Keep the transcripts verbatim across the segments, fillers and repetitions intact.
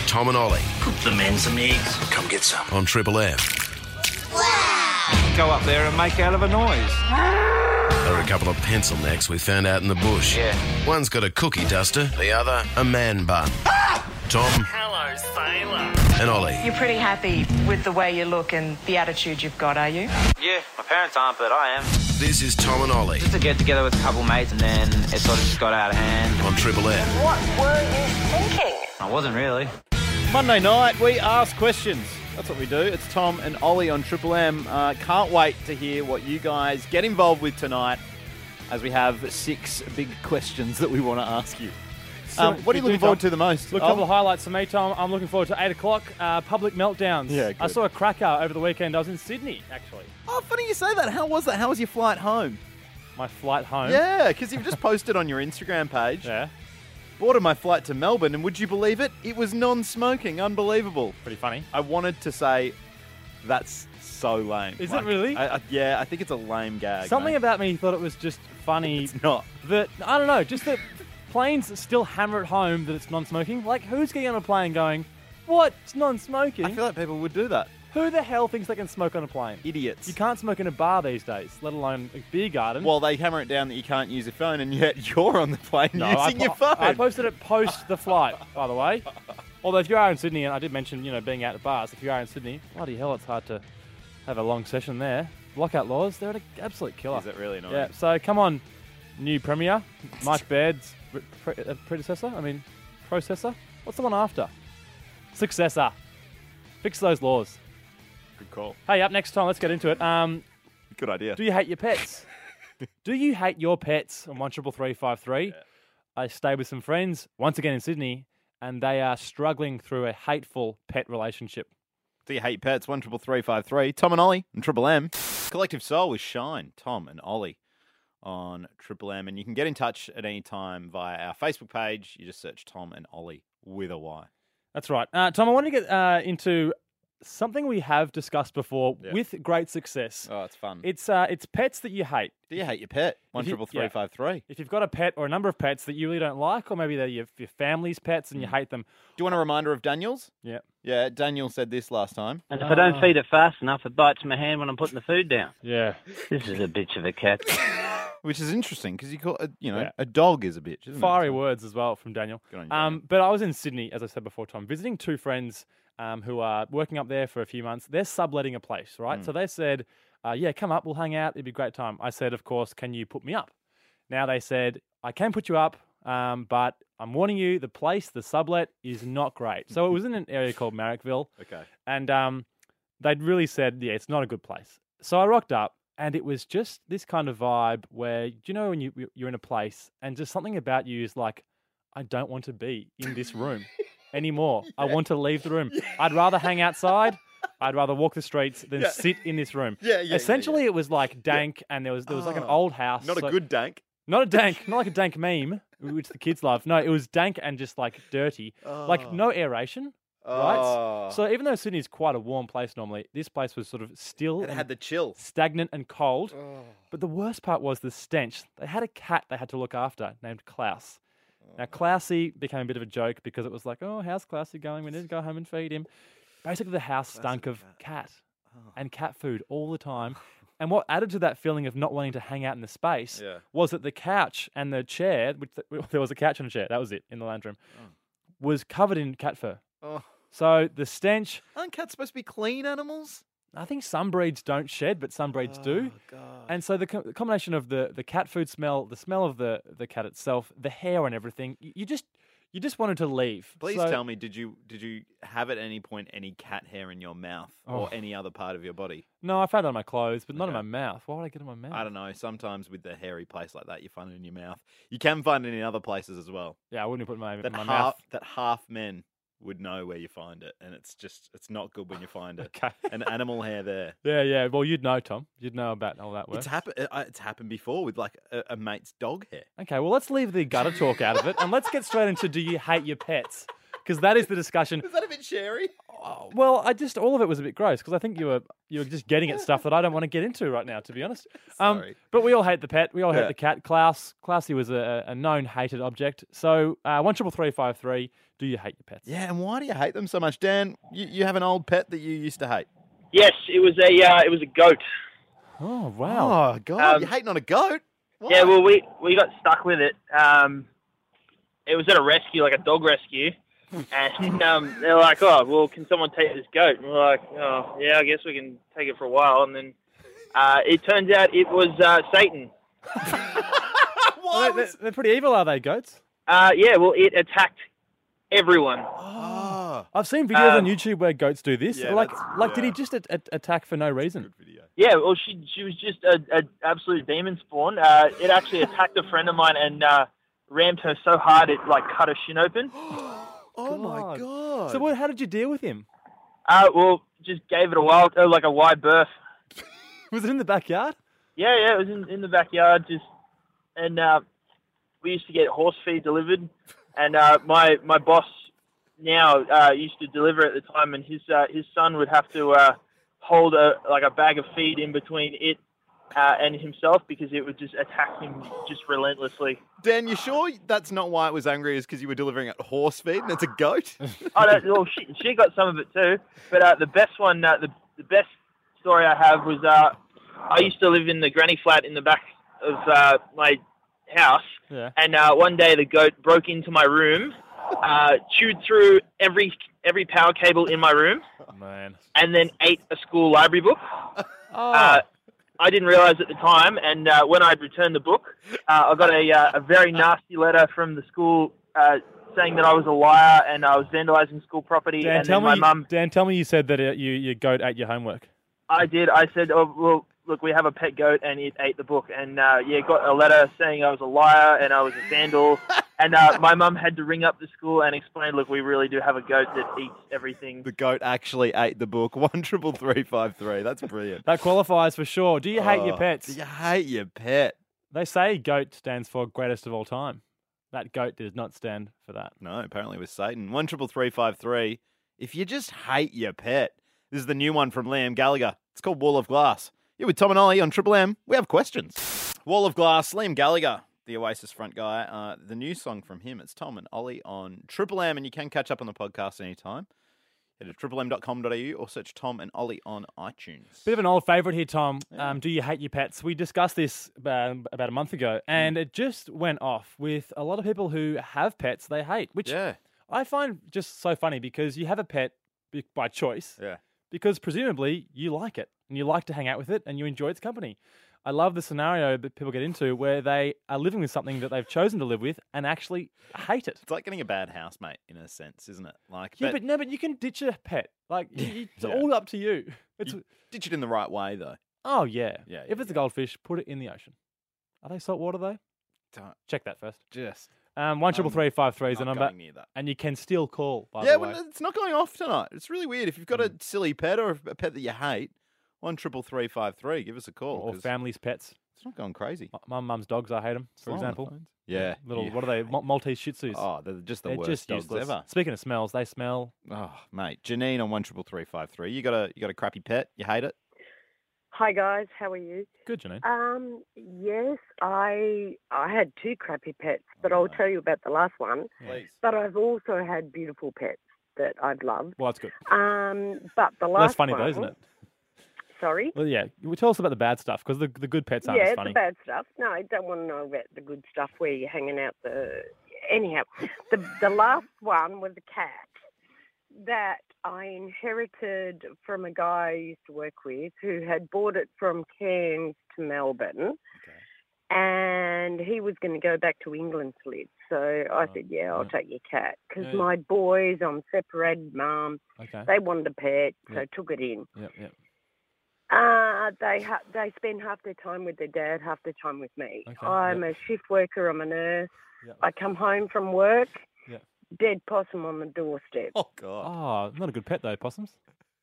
Tom and Ollie Put the men some eggs. Come get some. on Triple M. Go up there and make out of a noise. They're a couple of pencil necks we found out in the bush. Yeah. One's got a cookie duster, the other a man bun. Tom Hello, sailor. and Ollie. You're pretty happy with the way you look and the attitude you've got, are you? Yeah, my parents aren't, but I am. This is Tom and Ollie Just to get together with a couple mates and then it sort of just got out of hand. on Triple M. What were you thinking? I wasn't really. Monday night, we ask questions. That's what we do. It's Tom and Ollie on Triple M. Uh, can't wait to hear what you guys get involved with tonight as we have six big questions that we want to ask you. Um, what are you looking forward to the most? Look, a couple of highlights for me, Tom. I'm looking forward to eight o'clock, uh, public meltdowns. Yeah, I good. saw a cracker over the weekend. I was in Sydney, actually. Oh, funny you say that. How was that? How was your flight home? My flight home. Yeah, because you've just posted on your Instagram page. Yeah, Boarded my flight to Melbourne, and would you believe it? It was non-smoking. Unbelievable. pretty funny. I wanted to say, that's so lame. Is it really? I, I, yeah, I think it's a lame gag. Something mate. about me thought it was just funny It's not. that, I don't know, just that planes still hammer it home that it's non-smoking. Like, who's getting on a plane going, what? It's non-smoking? I feel like people would do that. Who the hell thinks they can smoke on a plane? Idiots. You can't smoke in a bar these days, let alone a beer garden. Well, they hammer it down that you can't use your phone, and yet you're on the plane No, using I, your phone. I posted it post the flight, by the way. Although if you are in Sydney, and I did mention, you know, being out at bars, if you are in Sydney, bloody hell, it's hard to have a long session there. Lockout laws, they're an absolute killer. Is it really annoying? Yeah, so come on, new Premier, Mike Baird's pre- pre- uh, predecessor, I mean, processor? What's the one after? Successor. Fix those laws. Good call. Hey, up next time, let's get into it. Um, Good idea. do you hate your pets? Do you hate your pets? On one triple three five three. I stayed with some friends once again in Sydney, and they are struggling through a hateful pet relationship. Do you hate pets? One triple three five three. Tom and Ollie and Triple M. Collective Soul with Shine. Tom and Ollie on Triple M, and you can get in touch at any time via our Facebook page. You just search Tom and Ollie with a Y. That's right. Uh, Tom, I want to get uh, into something we have discussed before Yeah. with great success. Oh, it's fun. It's uh, it's pets that you hate. Do you hate your pet? One you- triple three five three. If you've got a pet or a number of pets that you really don't like, or maybe they're your, your family's pets and you hate them. Do you want a reminder of Daniel's? Yeah. Yeah, Daniel said this last time. And if I don't feed it fast enough, it bites my hand when I'm putting the food down. Yeah. This is a bitch of a cat. Which is interesting because you call a, you know Yeah. a dog is a bitch. Isn't Fiery it? words as well from Daniel. Good on you, Um, Daniel. but I was in Sydney, as I said before, Tom, visiting two friends um, who are working up there for a few months. They're subletting a place, Hmm. right? So they said, uh, yeah, come up, we'll hang out. It'd be a great time. I said, of course, can you put me up? Now they said, I can put you up, um, but I'm warning you, the place, the sublet, is not great. So it was in an area called Marrickville. Okay. And um, they'd really said, yeah, it's not a good place. So I rocked up, and it was just this kind of vibe where, you know, when you, you're in a place and just something about you is like, I don't want to be in this room anymore. I want to leave the room. I'd rather hang outside. I'd rather walk the streets than Yeah. sit in this room. Yeah, yeah, yeah, Essentially, it was like dank, and there was there was like an Oh, old house. Not so- a good dank. not a dank, not like a dank meme, which the kids love. No, it was dank and just like dirty, like no aeration. Right? Oh. So even though Sydney's quite a warm place normally, this place was sort of still It and had the chill. stagnant and cold. Oh. But the worst part was the stench. They had a cat they had to look after named Klaus. Now, Klausy became a bit of a joke because it was like, oh, how's Klausy going? We need to go home and feed him. Basically, the house stunk of cat and cat food all the time. And what added to that feeling of not wanting to hang out in the space Yeah. was that the couch and the chair, which there was a couch and a chair, that was it, in the lounge room, was covered in cat fur. Oh. So the stench, Aren't cats supposed to be clean animals? I think some breeds don't shed, but some breeds do. Oh, God. And so the, co- the combination of the, the cat food smell, the smell of the, the cat itself, the hair and everything, you, you just you just wanted to leave. Please So- tell me, did you did you have at any point any cat hair in your mouth or Oh. any other part of your body? No, I found it on my clothes, but not in Okay. my mouth. Why would I get it in my mouth? I don't know. Sometimes with the hairy place like that, you find it in your mouth. You can find it in other places as well. Yeah, I wouldn't put it in my, That in my half mouth. that half men would know where you find it, and it's just it's not good when you find it. Okay. An animal hair there. Yeah, yeah. Well, you'd know, Tom. You'd know about all that work. It's happened. It's happened before with like a, a mate's dog hair. Okay, well, let's leave the gutter talk out of it, and let's get straight into do you hate your pets? Because that is the discussion. Is that a bit sherry? Oh, well, I just all of it was a bit gross because I think you were you were just getting at stuff that I don't want to get into right now, to be honest. Um, Sorry. but we all hate the pet. We all hate Yeah. the cat. Klaus, Klausy was a, a known hated object. So uh, one triple three five three. Do you hate your pets? Yeah, and why do you hate them so much? Dan, you, you have an old pet that you used to hate. Yes, it was a uh, it was a goat. Oh, wow. Oh, God, Um, you're hating on a goat? Why? Yeah, well, we, we got stuck with it. Um, it was at a rescue, like a dog rescue. And um, they're like, oh, well, can someone take this goat? And we're like, oh, yeah, I guess we can take it for a while. And then uh, it turns out it was uh, Satan. Well, they, they're pretty evil, are they, goats? Uh, yeah, well, it attacked everyone. Oh. I've seen videos Um, on YouTube where goats do this. Yeah, like, that's- like, did he yeah. just a- a- attack for no reason? Yeah, well, she she was just a, a absolute demon spawn. Uh, it actually attacked a friend of mine and uh, rammed her so hard it like cut her shin open. Oh, my God. God. So, what, how did you deal with him? Uh, well, just gave it a wild, uh, like a wide berth. Was it in the backyard? Yeah, yeah, it was in, in the backyard. Just and uh, we used to get horse feed delivered, and uh, my my boss now uh, used to deliver at the time, and his uh, his son would have to uh, hold a like a bag of feed in between it uh, and himself because it would just attack him just relentlessly. Dan, you sure that's not why it was angry, is because you were delivering it horse feed and it's a goat? Oh, no, well, she she got some of it too, but uh, the best one, uh, the the best story I have was uh, I used to live in the granny flat in the back of uh, my house. Yeah. And uh, one day the goat broke into my room, uh, chewed through every every power cable in my room, Man. and then ate a school library book. Oh. Uh, I didn't realise at the time, and uh, when I'd returned the book, uh, I got a uh, a very nasty letter from the school uh, saying that I was a liar and I was vandalising school property. Dan, and tell then my me, mum, Dan, tell me you said that uh, you, your goat ate your homework. I did. I said, "Oh well, look, we have a pet goat, and it ate the book." And uh, yeah, got a letter saying I was a liar and I was a vandal. And uh, my mum had to ring up the school and explain, "Look, we really do have a goat that eats everything." The goat actually ate the book. One triple three five three. That's brilliant. That qualifies for sure. Do you hate your Oh, pets? You hate your pet. They say GOAT stands for greatest of all time. That goat does not stand for that. No, apparently it was Satan. One triple three five three. If you just hate your pet. This is the new one from Liam Gallagher. It's called Wall of Glass. You're with Tom and Ollie on Triple M. We have questions. Wall of Glass, Liam Gallagher, the Oasis front guy. Uh, the new song from him, it's Tom and Ollie on Triple M, and you can catch up on the podcast anytime. Head to triple m dot com dot a u or search Tom and Ollie on iTunes. Bit of an old favourite here, Tom. Um, do you hate your pets? We discussed this about, about a month ago, and it just went off with a lot of people who have pets they hate, which Yeah. I find just so funny because you have a pet be- by choice. Yeah. Because presumably you like it and you like to hang out with it and you enjoy its company. I love the scenario that people get into where they are living with something that they've chosen to live with and actually hate it. It's like getting a bad housemate in a sense, isn't it? Like, Yeah, but no, but you can ditch a pet. Like, you- you- it's Yeah. all up to you. It's You ditch it in the right way, though. oh yeah, Yeah, If yeah, it's a goldfish, put it in the ocean. Are they salt water though? Don't Check that first. just Um, one triple three five three is the not number, going near that. and you can still call. By Yeah, the way, well, it's not going off tonight. It's really weird. If you've got a silly pet or a pet that you hate, one triple three five three. Give us a call. or 'cause families' pets. It's not going crazy. My- My mum's dogs, I hate them. For Slow on the example, phones. Yeah, little you what are they? hate- Mal- Maltese Shih Tzus. Oh, they're just the They're worst just dogs useless. ever. Speaking of smells, they smell. Oh, mate, Janine on one triple three five three. You got a you got a crappy pet? You hate it? Hi guys, how are you? Good, Janine. Um, yes, I I had two crappy pets, but I'll tell you about the last one. Please. But I've also had beautiful pets that I've loved. Well, that's good. Um, but the last Well, that's funny one, though, isn't it? Sorry. Well, yeah. Well, tell us about the bad stuff because the the good pets aren't Yeah, as it's funny. the bad stuff. No, I don't want to know about the good stuff where you're hanging out the. Anyhow, the the last one was a cat that I inherited from a guy I used to work with who had bought it from Cairns to Melbourne. And he was going to go back to England to live. So I Oh, said, yeah, I'll yeah. take your cat. Because Yeah. my boys, I'm separated mum, Okay. they wanted a pet, so Yeah. I took it in. Yep, yep. Uh, they ha- they spend half their time with their dad, half their time with me. Okay, I'm yep. a shift worker, I'm a nurse. Yep. I come home from work, Yep. dead possum on the doorstep. Oh God. Oh, not a good pet though, possums.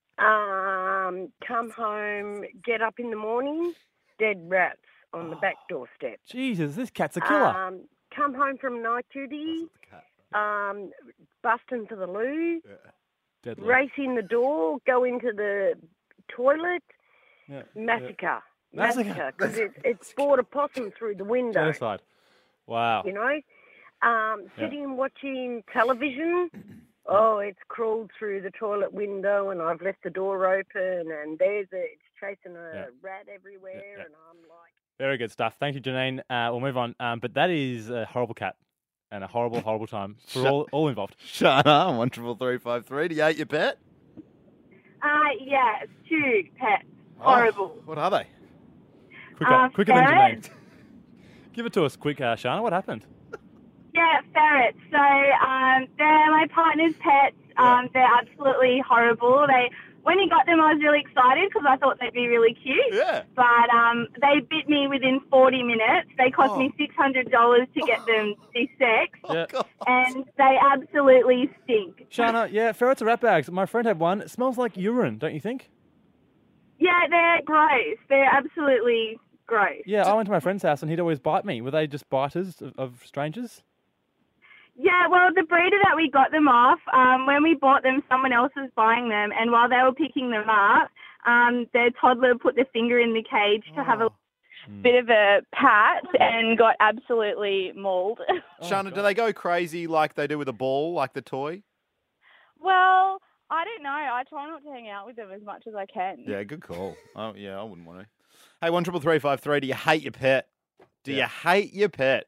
Um, come home, get up in the morning, dead rats on the back doorstep. Jesus, this cat's a killer. Um, come home from night duty, um, bust into the loo, Deadly. race in the door, go into the toilet, Yeah. massacre. Massacre. Massacre, because it, it bored a possum through the window, Genocide. Wow. you know. Um, sitting watching television. Oh, it's crawled through the toilet window and I've left the door open and there's a, it's chasing a Yeah. rat everywhere Yeah, yeah. and I'm like... Very good stuff. Thank you, Janine. Uh, we'll move on. Um, but that is a horrible cat and a horrible, horrible time for Shut- all, all involved. Shana on one triple three five three. Do you hate your pet? Uh, yeah, it's two pets. Oh, Horrible. what are they? Quicker, Uh, quicker than ferrets. Janine. Give it to us quick, uh, Shana. What happened? Yeah, ferrets. So um, they're my partner's pets. Um, they're absolutely horrible. They, when he got them, I was really excited because I thought they'd be really cute. Yeah. But um, they bit me within forty minutes. They cost Oh. me six hundred dollars to get them de-sexed, Yeah. God. and they absolutely stink. Shana, yeah, ferrets are rat bags. My friend had one. It smells like urine, don't you think? Yeah, they're gross. They're absolutely gross. Yeah, I went to my friend's house and he'd always bite me. Were they just biters of, of strangers? Yeah, well, the breeder that we got them off, um, when we bought them, someone else was buying them, and while they were picking them up, um, their toddler put the finger in the cage to have a bit of a pat and got absolutely mauled. Shana, do they go crazy like they do with a ball, like the toy? Well, I don't know. I try not to hang out with them as much as I can. Yeah, good call. Oh, yeah, I wouldn't want to. Hey, one triple three five three. Do you hate your pet? Do Yeah. you hate your pet?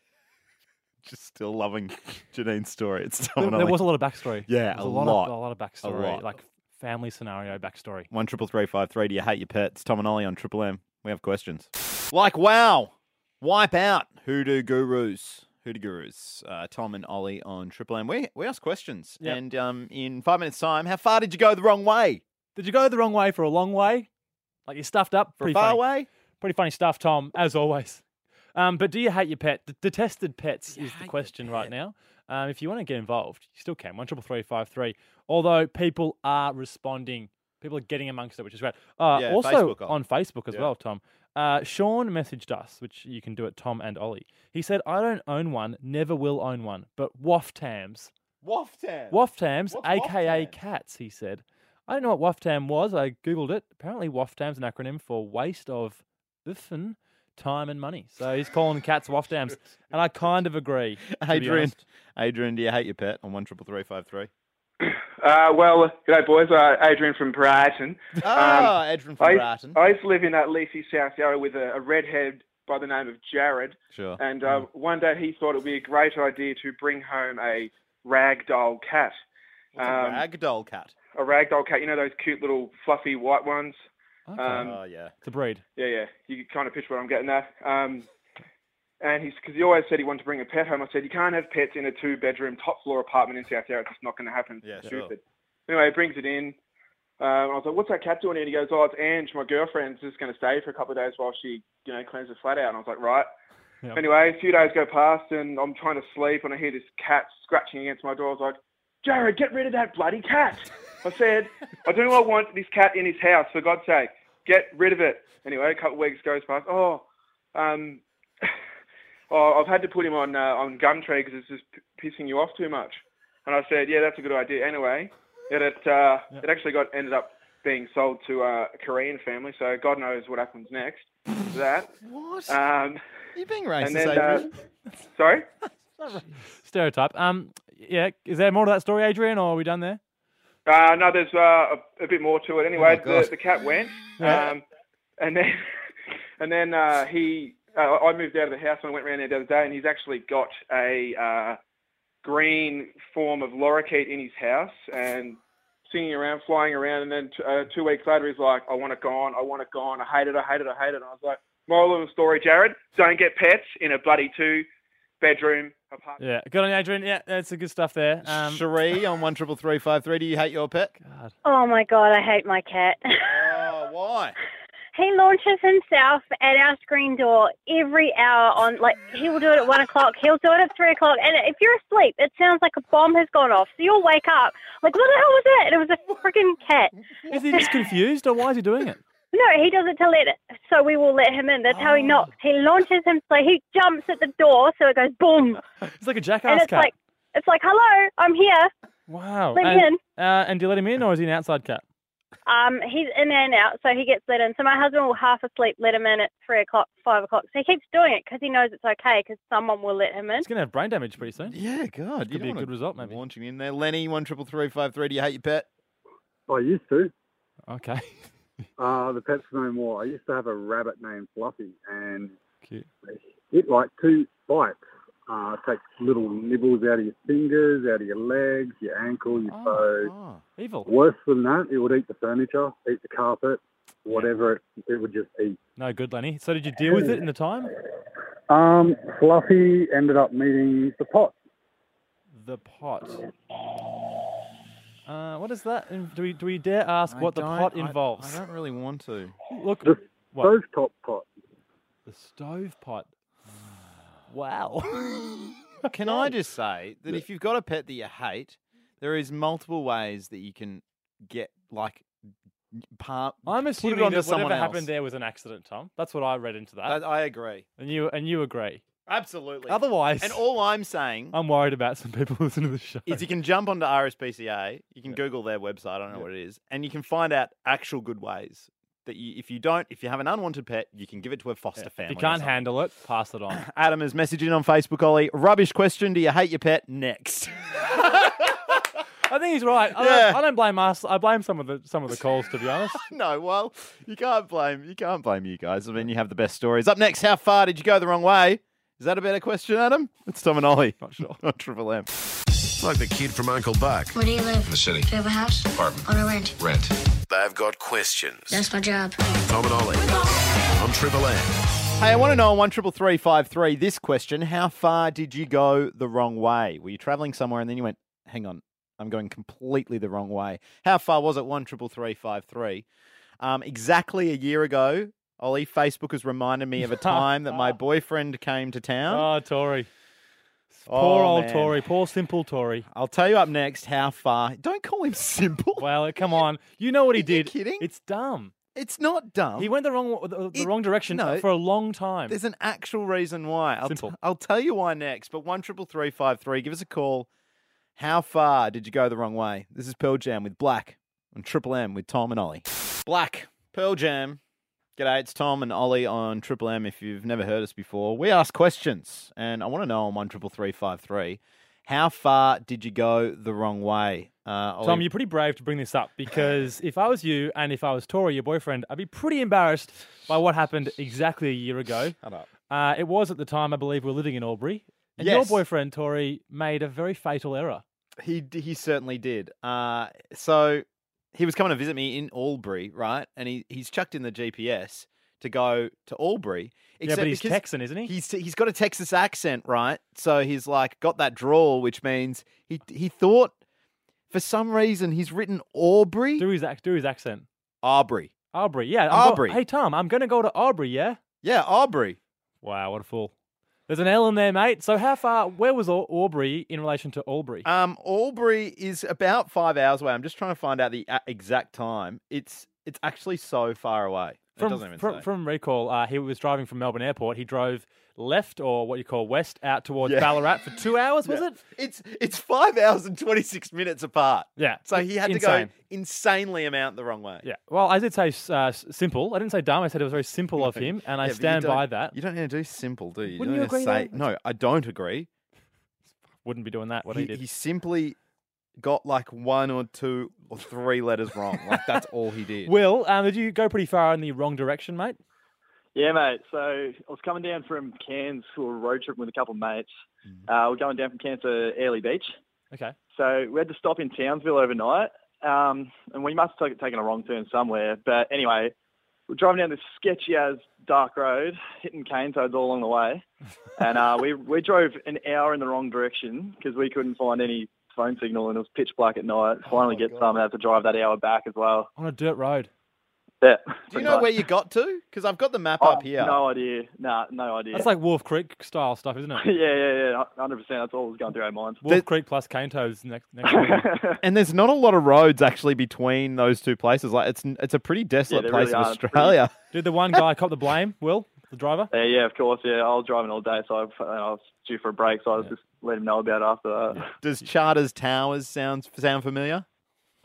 Just still loving Janine's story. It's There, there was a lot of backstory. Yeah, There was a a lot. lot. Of, a lot of backstory, lot. like family scenario backstory. One triple three five three. Do you hate your pets? Tom and Ollie on Triple M. We have questions. Like wow, wipe out hoodoo gurus. Hoodoo gurus. Uh, Tom and Ollie on Triple M. We we ask questions, Yep. and um, in five minutes' time, how far did you go the wrong way? Did you go the wrong way for a long way? Like you stuffed up? For Pretty far funny. away? Pretty funny stuff, Tom, as always. Um, but do you hate your pet? The detested pets is the question right now. Um, if you want to get involved, you still can. One triple three five three. Although people are responding, people are getting amongst it, which is great. Uh, Yeah, also Facebook on Facebook as Yeah. well, Tom. Uh, Sean messaged us, which you can do at Tom and Ollie. He said, "I don't own one, never will own one, but waftams, Waftam. waftams, What's aka waftams? cats." He said, "I don't know what waftam was. I googled it. Apparently, waftam's an acronym for waste of uffen, time and money. So he's calling cats waftams, and I kind of agree. to be Adrian, honest. Adrian, do you hate your pet? On one triple three five three. Uh, well, g'day boys. Uh, Adrian from Brighton. Ah, Um, Adrian from I, Brighton. I used to live in uh, Leafy, South Yarra with a, a redhead by the name of Jared. Sure. And uh, one day he thought it would be a great idea to bring home a ragdoll cat. What's a Um, ragdoll cat? A ragdoll cat. You know those cute little fluffy white ones? Okay. Um, oh yeah. It's a breed. Yeah, yeah. You can kind of picture what I'm getting at. Um, and he's because he always said he wanted to bring a pet home. I said you can't have pets in a two-bedroom top floor apartment in South Yarra. It's just not going to happen. Yeah, It's sure. stupid. Anyway, he brings it in. Um, I was like, "What's that cat doing here?" And he goes, "Oh, it's Ange, my girlfriend's just going to stay for a couple of days while she, you know, cleans the flat out." And I was like, "Right." Yep. Anyway, a few days go past, and I'm trying to sleep, and I hear this cat scratching against my door. I was like, "Jared, get rid of that bloody cat!" I said, "I do not want this cat in his house, for God's sake. Get rid of it." Anyway, a couple of weeks goes past. Oh, um, oh, I've had to put him on uh, on Gumtree because it's just p- pissing you off too much. And I said, "Yeah, that's a good idea." Anyway, it it, uh, it actually got ended up being sold to uh, a Korean family, so God knows what happens next to that. What? Um, you being racist, and then, Adrian? uh, sorry? Stereotype. Um, yeah. Is there more to that story, Adrian, or are we done there? Uh, no, there's uh, a, a bit more to it. Anyway, Oh, God. the, the cat went, Yeah. um, and then and then uh, he, uh, I moved out of the house and I went around there the other day, and he's actually got a uh, green form of lorikeet in his house and singing around, flying around. And then t- uh, two weeks later, he's like, "I want it gone. I want it gone. I hate it. I hate it. I hate it." And I was like, "Moral of the story, Jared: don't get pets in a bloody two-bedroom apartment." Yeah. Good on you, Adrian. Yeah, that's a good stuff there. Um, Cherie on one triple three five three. Do you hate your pet? God. Oh, my God, I hate my cat. Oh, why? He launches himself at our screen door every hour on, like, he will do it at one o'clock, he'll do it at three o'clock, and if you're asleep, it sounds like a bomb has gone off, so you'll wake up, like, what the hell was that? And it was a freaking cat. Is he just confused, or why is he doing it? No, he does it to let it, so we will let him in. That's how he Oh. knocks. He launches him, so he jumps at the door, so it goes boom. It's like a And jackass it's cat. like, it's like, hello, I'm here. Wow. Let and, me in. Uh, and do you let him in, or is he an outside cat? Um, he's in and out, so he gets let in. So my husband will half asleep, let him in at three o'clock, five o'clock. So he keeps doing it because he knows it's okay because someone will let him in. He's going to have brain damage pretty soon. Yeah, God. Could be a good result, maybe. Launching in there. Lenny, one triple three five three. Do you hate your pet? I used to. Okay. Uh, the pet's no more. I used to have a rabbit named Fluffy, and Cute. it like two bites. Uh, takes little nibbles out of your fingers, out of your legs, your ankle, your Oh, toe. oh, evil. Worse than that, it would eat the furniture, eat the carpet, whatever it, it would just eat. No good, Lenny. So did you deal with it in the time? Um, Fluffy ended up meeting the pot. The pot. Uh, what is that? Do we do we dare ask I what the don't- pot I- involves? I don't really want to. Look, The what? stovetop pot. The stove pot. Wow. Can I just say that if you've got a pet that you hate, there is multiple ways that you can get like part. I'm put assuming it onto that someone whatever else. happened there was an accident, Tom. That's what I read into that. I, I agree. And you and you agree. Absolutely. Otherwise, And all I'm saying I'm worried about some people listening to the show. is you can jump onto R S P C A, you can Google their website, I don't know what it is, and you can find out actual good ways that you, if you don't, if you have an unwanted pet, you can give it to a foster If family. you or can't something. handle it, pass it on. Adam has messaged in on Facebook, Ollie. Rubbish question. Do you hate your pet? Next. I think he's right. I, Yeah. don't, I don't blame us. I blame some of the some of the calls, to be honest. No, well, you can't blame you can't blame you guys. I mean, you have the best stories. Up next, how far did you go the wrong way? Is that a better question, Adam? It's Tom and Ollie. Not sure. On Triple M. Like the kid from Uncle Buck. Where do you live? In the city. Do you have a house? Apartment. On a rent? Rent. They've got questions. That's my job. Tom and Ollie on Triple M. Hey, I want to know on one triple three five three this question: how far did you go the wrong way? Were you travelling somewhere and then you went, "Hang on, I'm going completely the wrong way"? How far was it? One triple three five three. Um, exactly a year ago, Ollie, Facebook has reminded me of a time that my boyfriend came to town. Oh, Tory. Oh, Poor old man. Tory. Poor simple Tory. I'll tell you up next how far. Don't call him simple. Well, come on. You know what he Are you did. kidding? It's dumb. It's not dumb. He went the wrong the, the It- wrong direction no. for a long time. There's an actual reason why. I'll, Simple. t- I'll tell you why next. But one triple three five three. Give us a call. How far did you go the wrong way? This is Pearl Jam with Black on Triple M with Tom and Ollie. Black, Pearl Jam. G'day, it's Tom and Ollie on Triple M. If you've never heard us before, we ask questions, and I want to know on one triple three five three. How far did you go the wrong way? Uh, Ollie, Tom, you're pretty brave to bring this up because if I was you and if I was Tory, your boyfriend, I'd be pretty embarrassed by what happened exactly a year ago. Shut up. Uh, it was at the time, I believe, we were living in Albury. And your Yes. boyfriend, Tory, made a very fatal error. He d- he certainly did. Uh, so he was coming to visit me in Albury, right? And he, he's chucked in the G P S to go to Albury. Yeah, but he's because Texan, isn't he? He's he's got a Texas accent, right? So he's like got that drawl, which means he he thought for some reason he's written Aubrey. Do his, ac- do his accent. Aubrey. Aubrey, yeah. I'm go- Aubrey. hey, Tom, I'm going to go to Aubrey, yeah? Yeah, Aubrey. Wow, what a fool. There's an L in there, mate. So how far, where was Au- Aubrey in relation to Albury? Um, Albury is about five hours away. I'm just trying to find out the a- exact time. It's it's actually so far away. It From, doesn't even from, say. from recall, uh, he was driving from Melbourne Airport. He drove left, or what you call west, out towards Yeah. Ballarat for two hours, was Yeah. it? It's it's five hours and twenty six minutes apart. Yeah. So he had Insane. to go insanely amount the wrong way. Yeah. Well, I did say uh, s- simple. I didn't say dumb. I said it was very simple of him, and I Yeah, but you stand don't- by that. You don't need to do simple, do you? Wouldn't don't you need to agree, say, though? No, I don't agree. Wouldn't be doing that. What he, He, did. he simply got like one or two or three letters wrong. Like that's all he did. Will, um, did you go pretty far in the wrong direction, mate? Yeah, mate. So I was coming down from Cairns for a road trip with a couple of mates. Uh, we're going down from Cairns to Airlie Beach. Okay. So we had to stop in Townsville overnight, um, and we must have taken- taken a wrong turn somewhere. But anyway, we're driving down this sketchy-as dark road, hitting cane toads all along the way. And uh, we we drove an hour in the wrong direction because we couldn't find any phone signal, and it was pitch black at night. Finally get some and had to drive that hour back as well. On a dirt road. Yeah. Do you know where you got to? Because I've got the map Oh, up here. no idea. Nah, no idea. That's like Wolf Creek style stuff, isn't it? yeah, yeah, yeah. one hundred percent. That's all that was going through our minds. Wolf Creek plus cane toads next next week. And there's not a lot of roads actually between those two places. Like it's it's a pretty desolate they place really in are. Australia. Did the one guy cop the blame, Will, the driver? Yeah, yeah, of course. Yeah, I was driving all day, so I, I was due for a break, so I was just let him know about it after that. Does Charters Towers sound sound familiar?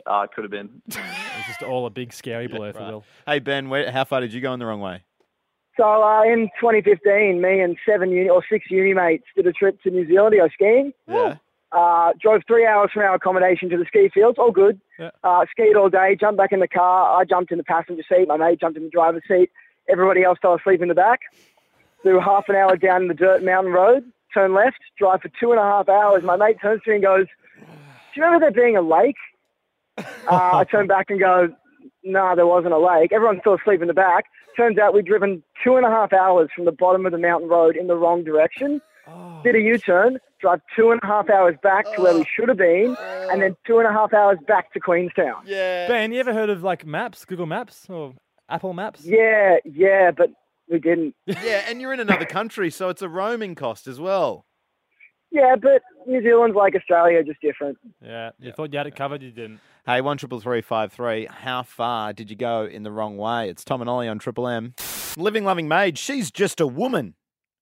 uh, it could have been. It's just all a big scary blur for right. Will. Hey, Ben, where, how far did you go in the wrong way? So uh, in twenty fifteen, me and seven uni or six uni mates did a trip to New Zealand to go skiing. Yeah. Uh, drove three hours from our accommodation to the ski fields, all good. Yeah. Uh, skied all day, jumped back in the car. I jumped in the passenger seat. My mate jumped in the driver's seat. Everybody else fell asleep in the back. Do half an hour down the dirt mountain road, turn left, drive for two and a half hours. My mate turns to me and goes, "Do you remember there being a lake?" Uh, I turn back and go, "No, nah, there wasn't a lake." Everyone's still asleep in the back. Turns out we'd driven two and a half hours from the bottom of the mountain road in the wrong direction. Oh. Did a U-turn, drive two and a half hours back to where we should have been, and then two and a half hours back to Queenstown. Yeah. Ben, you ever heard of like Maps, Google Maps or Apple Maps? Yeah, yeah, but we didn't. Yeah, and you're in another country, so it's a roaming cost as well. Yeah, but New Zealand's like Australia, just different. Yeah, you thought you had it covered, you didn't. Hey, one triple three five three. How far did you go in the wrong way? It's Tom and Ollie on Triple M. Living loving maid. She's just a woman.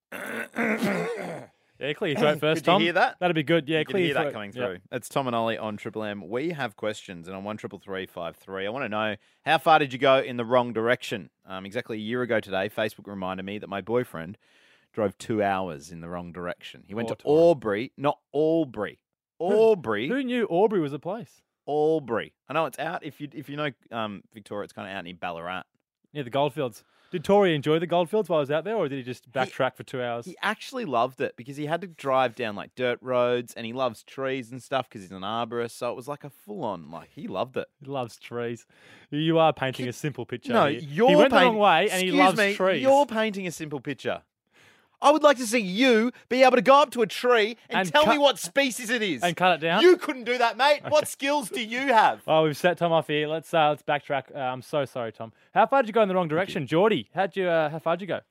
Yeah, clear your throat first, Could you Tom. hear that? That'd be good. Yeah, you clear can your hear throat. that coming Yep. through. It's Tom and Ollie on Triple M. We have questions, and on one triple three five three, I want to know how far did you go in the wrong direction? Um, exactly a year ago today, Facebook reminded me that my boyfriend drove two hours in the wrong direction. He went Oh, to Albury, not Albury. Albury. Who knew Albury was a place? Albury. I know it's out. If you if you know um, Victoria, it's kind of out near Ballarat. Yeah, the Goldfields. Did Tori enjoy the Goldfields while I was out there, or did he just backtrack for two hours? He actually loved it because he had to drive down like dirt roads, and he loves trees and stuff because he's an arborist. So it was like a full on like he loved it. He loves trees. You are painting a simple picture. No, here. you're he went paint- the wrong way, and he Excuse loves me, trees. You're painting a simple picture. I would like to see you be able to go up to a tree and, And tell cut- me what species it is. and cut it down. You couldn't do that, mate. What skills do you have? Well, we've set Tom off here. Let's uh, let's backtrack. Uh, I'm so sorry, Tom. How far did you go in the wrong direction, Geordie? How'd you? Uh, how far did you go?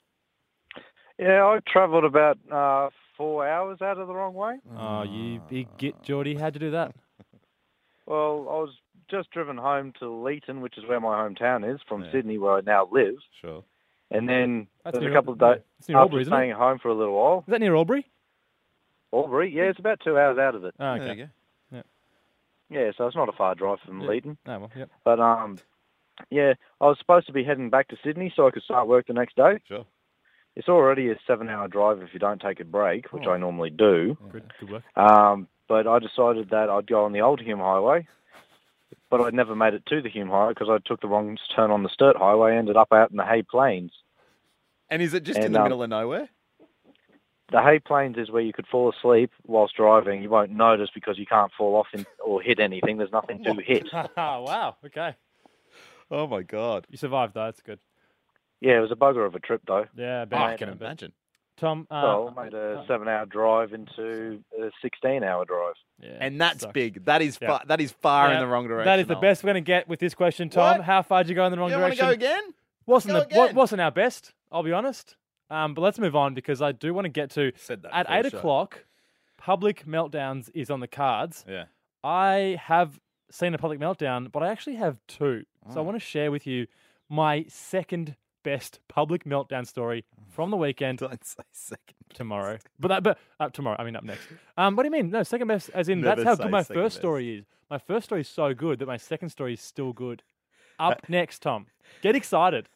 Yeah, I travelled about uh, four hours out of the wrong way. Oh, you big git, Geordie. How'd you do that? Well, I was just driven home to Leeton, which is where my hometown is, from Yeah. Sydney, where I now live. Sure. And then That's there's a near- couple of days it's near after Albury, isn't it? staying at home for a little while. Is that near Albury? Albury, yeah, it's about two hours out of it. Oh, okay. There you go. Yeah, so it's not a far drive from Yeah. Leeton. Oh, well, yep. But um, yeah, I was supposed to be heading back to Sydney so I could start work the next day. Sure. It's already a seven-hour drive if you don't take a break, which Oh. I normally do. Good, good work. Um, but I decided that I'd go on the old Hume Highway, but I'd never made it to the Hume Highway because I took the wrong turn on the Sturt Highway, ended up out in the Hay Plains. And is it just in And, the um, middle of nowhere? The Hay Plains is where you could fall asleep whilst driving. You won't notice because you can't fall off in, or hit anything. There's nothing to hit. Oh, wow. Okay. Oh my God. You survived, though. That's good. Yeah, it was a bugger of a trip, though. Yeah, Oh, Ben, I can Ben, Ben. imagine. Tom, uh, Well, I made a seven-hour drive into a sixteen-hour drive. yeah, And that's sucks. big. That is Yeah. far, that is far Yeah, in the wrong direction. That is the Ollie. best we're going to get with this question, Tom. What? How far did you go in the wrong You want to direction? go again? Wasn't Go the, wa- again. wasn't our best, I'll be honest. Um, but let's move on because I do want to get to Said that at before eight the show. o'clock. Public meltdowns is on the cards. Yeah. I have seen a public meltdown, but I actually have two. So I Oh. want to share with you my second best public meltdown story from the weekend. Don't say second. Tomorrow, but that, but uh, tomorrow. I mean, up next. Um, what do you mean? No, second best, as in Never that's how say good my second first best. story is. My first story is so good that my second story is still good. Up next, Tom. Get excited.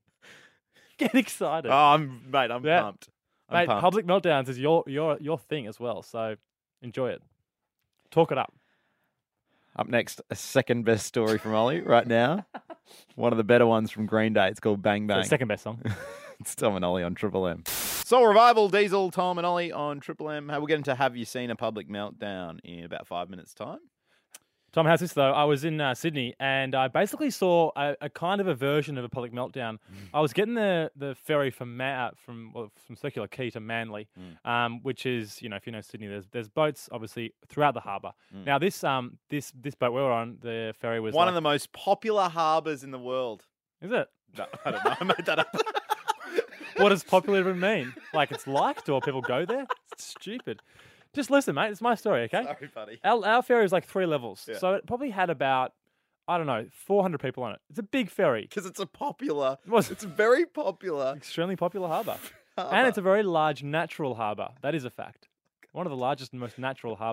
Get excited, Oh, I'm mate. I'm Yeah. pumped. I'm mate. pumped. Public meltdowns is your your your thing as well. So enjoy it. Talk it up. Up next, a second best story from Ollie right now. One of the better ones from Green Day. It's called Bang Bang. So second best song. It's Tom and Ollie on Triple M. Soul Revival, Diesel, Tom and Ollie on Triple M. Hey, we'll get into Have You Seen a Public Meltdown in about five minutes' time. Tom, how's this though? I was in uh, Sydney and I basically saw a, a kind of a version of a public meltdown. I was getting the, the ferry from Ma- from well, from Circular Quay to Manly, um, which is, you know, if you know Sydney, there's there's boats obviously throughout the harbour. Now this um this this boat we were on, the ferry was One like, of the most popular harbours in the world. Is it? No, I don't know. I made that up. What does popular even mean? Like it's liked or people go there? It's stupid. Just listen, mate. It's my story, okay? Sorry, buddy. Our, our ferry is like three levels. Yeah. So it probably had about, I don't know, four hundred people on it. It's a big ferry. Because it's a popular, Was- it's a very popular. Extremely popular harbour. harbour. And it's a very large natural harbour. That is a fact. One of the largest and most natural harbours.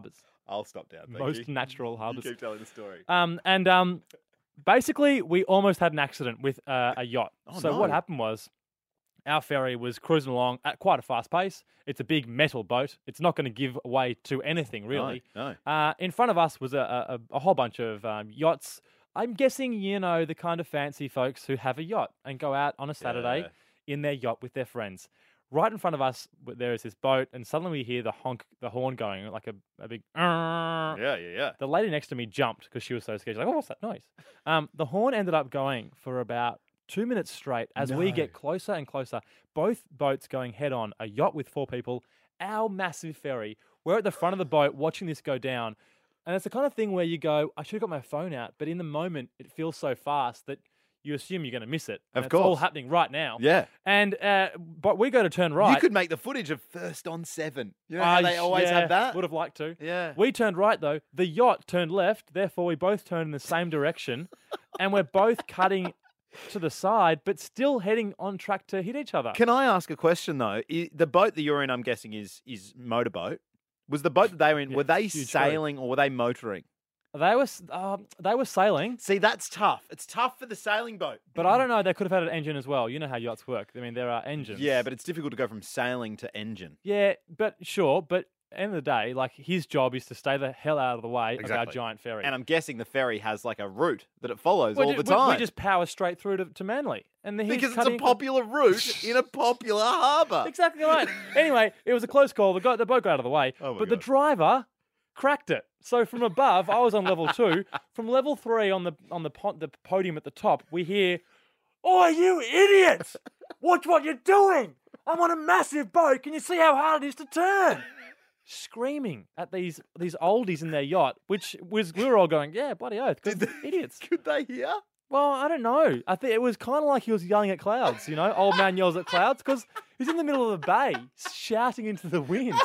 I'll stop down. Thank Most you. natural You harbours. keep telling the story. Um, and um, basically, we almost had an accident with uh, a yacht. Oh, so no. what happened was, our ferry was cruising along at quite a fast pace. It's a big metal boat. It's not going to give way to anything, really. No, Uh, in front of us was a, a, a whole bunch of um, yachts. I'm guessing, you know, the kind of fancy folks who have a yacht and go out on a Saturday Yeah. in their yacht with their friends. Right in front of us, w- there is this boat, and suddenly we hear the honk, the horn going, like a, a big. Yeah, yeah, yeah. The lady next to me jumped because she was so scared. She's like, "Oh, what's that noise?" Um, the horn ended up going for about two minutes straight as we No. get closer and closer. Both boats going head on. A yacht with four people, our massive ferry. We're at the front of the boat watching this go down, and it's the kind of thing where you go, "I should have got my phone out," but in the moment, it feels so fast that you assume you're going to miss it. And Of it's all course. happening right now. Yeah. And uh, but we go to turn right. You could make the footage of first on seven. You know how I they sh- always yeah, have that? Would have liked to. Yeah. We turned right though. The yacht turned left. Therefore, we both turned in the same direction, and we're both cutting to the side, but still heading on track to hit each other. Can I ask a question though? I- The boat that you're in, I'm guessing, is is motorboat. Was the boat that they were in? Yeah, were they huge boat. sailing or were they motoring? They were s- um, they were sailing, See, that's tough. It's tough for the sailing boat. but I don't know. They could have had an engine as well. You know how yachts work. I mean, there are engines. Yeah, but it's difficult to go from sailing to engine. Yeah, but sure. But end of the day, like his job is to stay the hell out of the way of our Exactly. giant ferry. And I'm guessing the ferry has like a route that it follows We all ju- the we- time. We, just power straight through to, to Manly, and the, he's because it's cutting a across- popular route in a popular harbour. Exactly right. Anyway, it was a close call. The, guy, the boat got out of the way, Oh my but the God. driver cracked it. So from above, I was on level two. From level three on the on the po- the podium at the top, we hear, "Oh, you idiots! Watch what you're doing! I'm on a massive boat. Can you see how hard it is to turn?" Screaming at these these oldies in their yacht, which was we were all going, "Yeah, bloody oath, 'cause idiots." Could they hear? Well, I don't know. I think it was kind of like he was yelling at clouds, you know? Old man yells at clouds because he's in the middle of the bay shouting into the wind.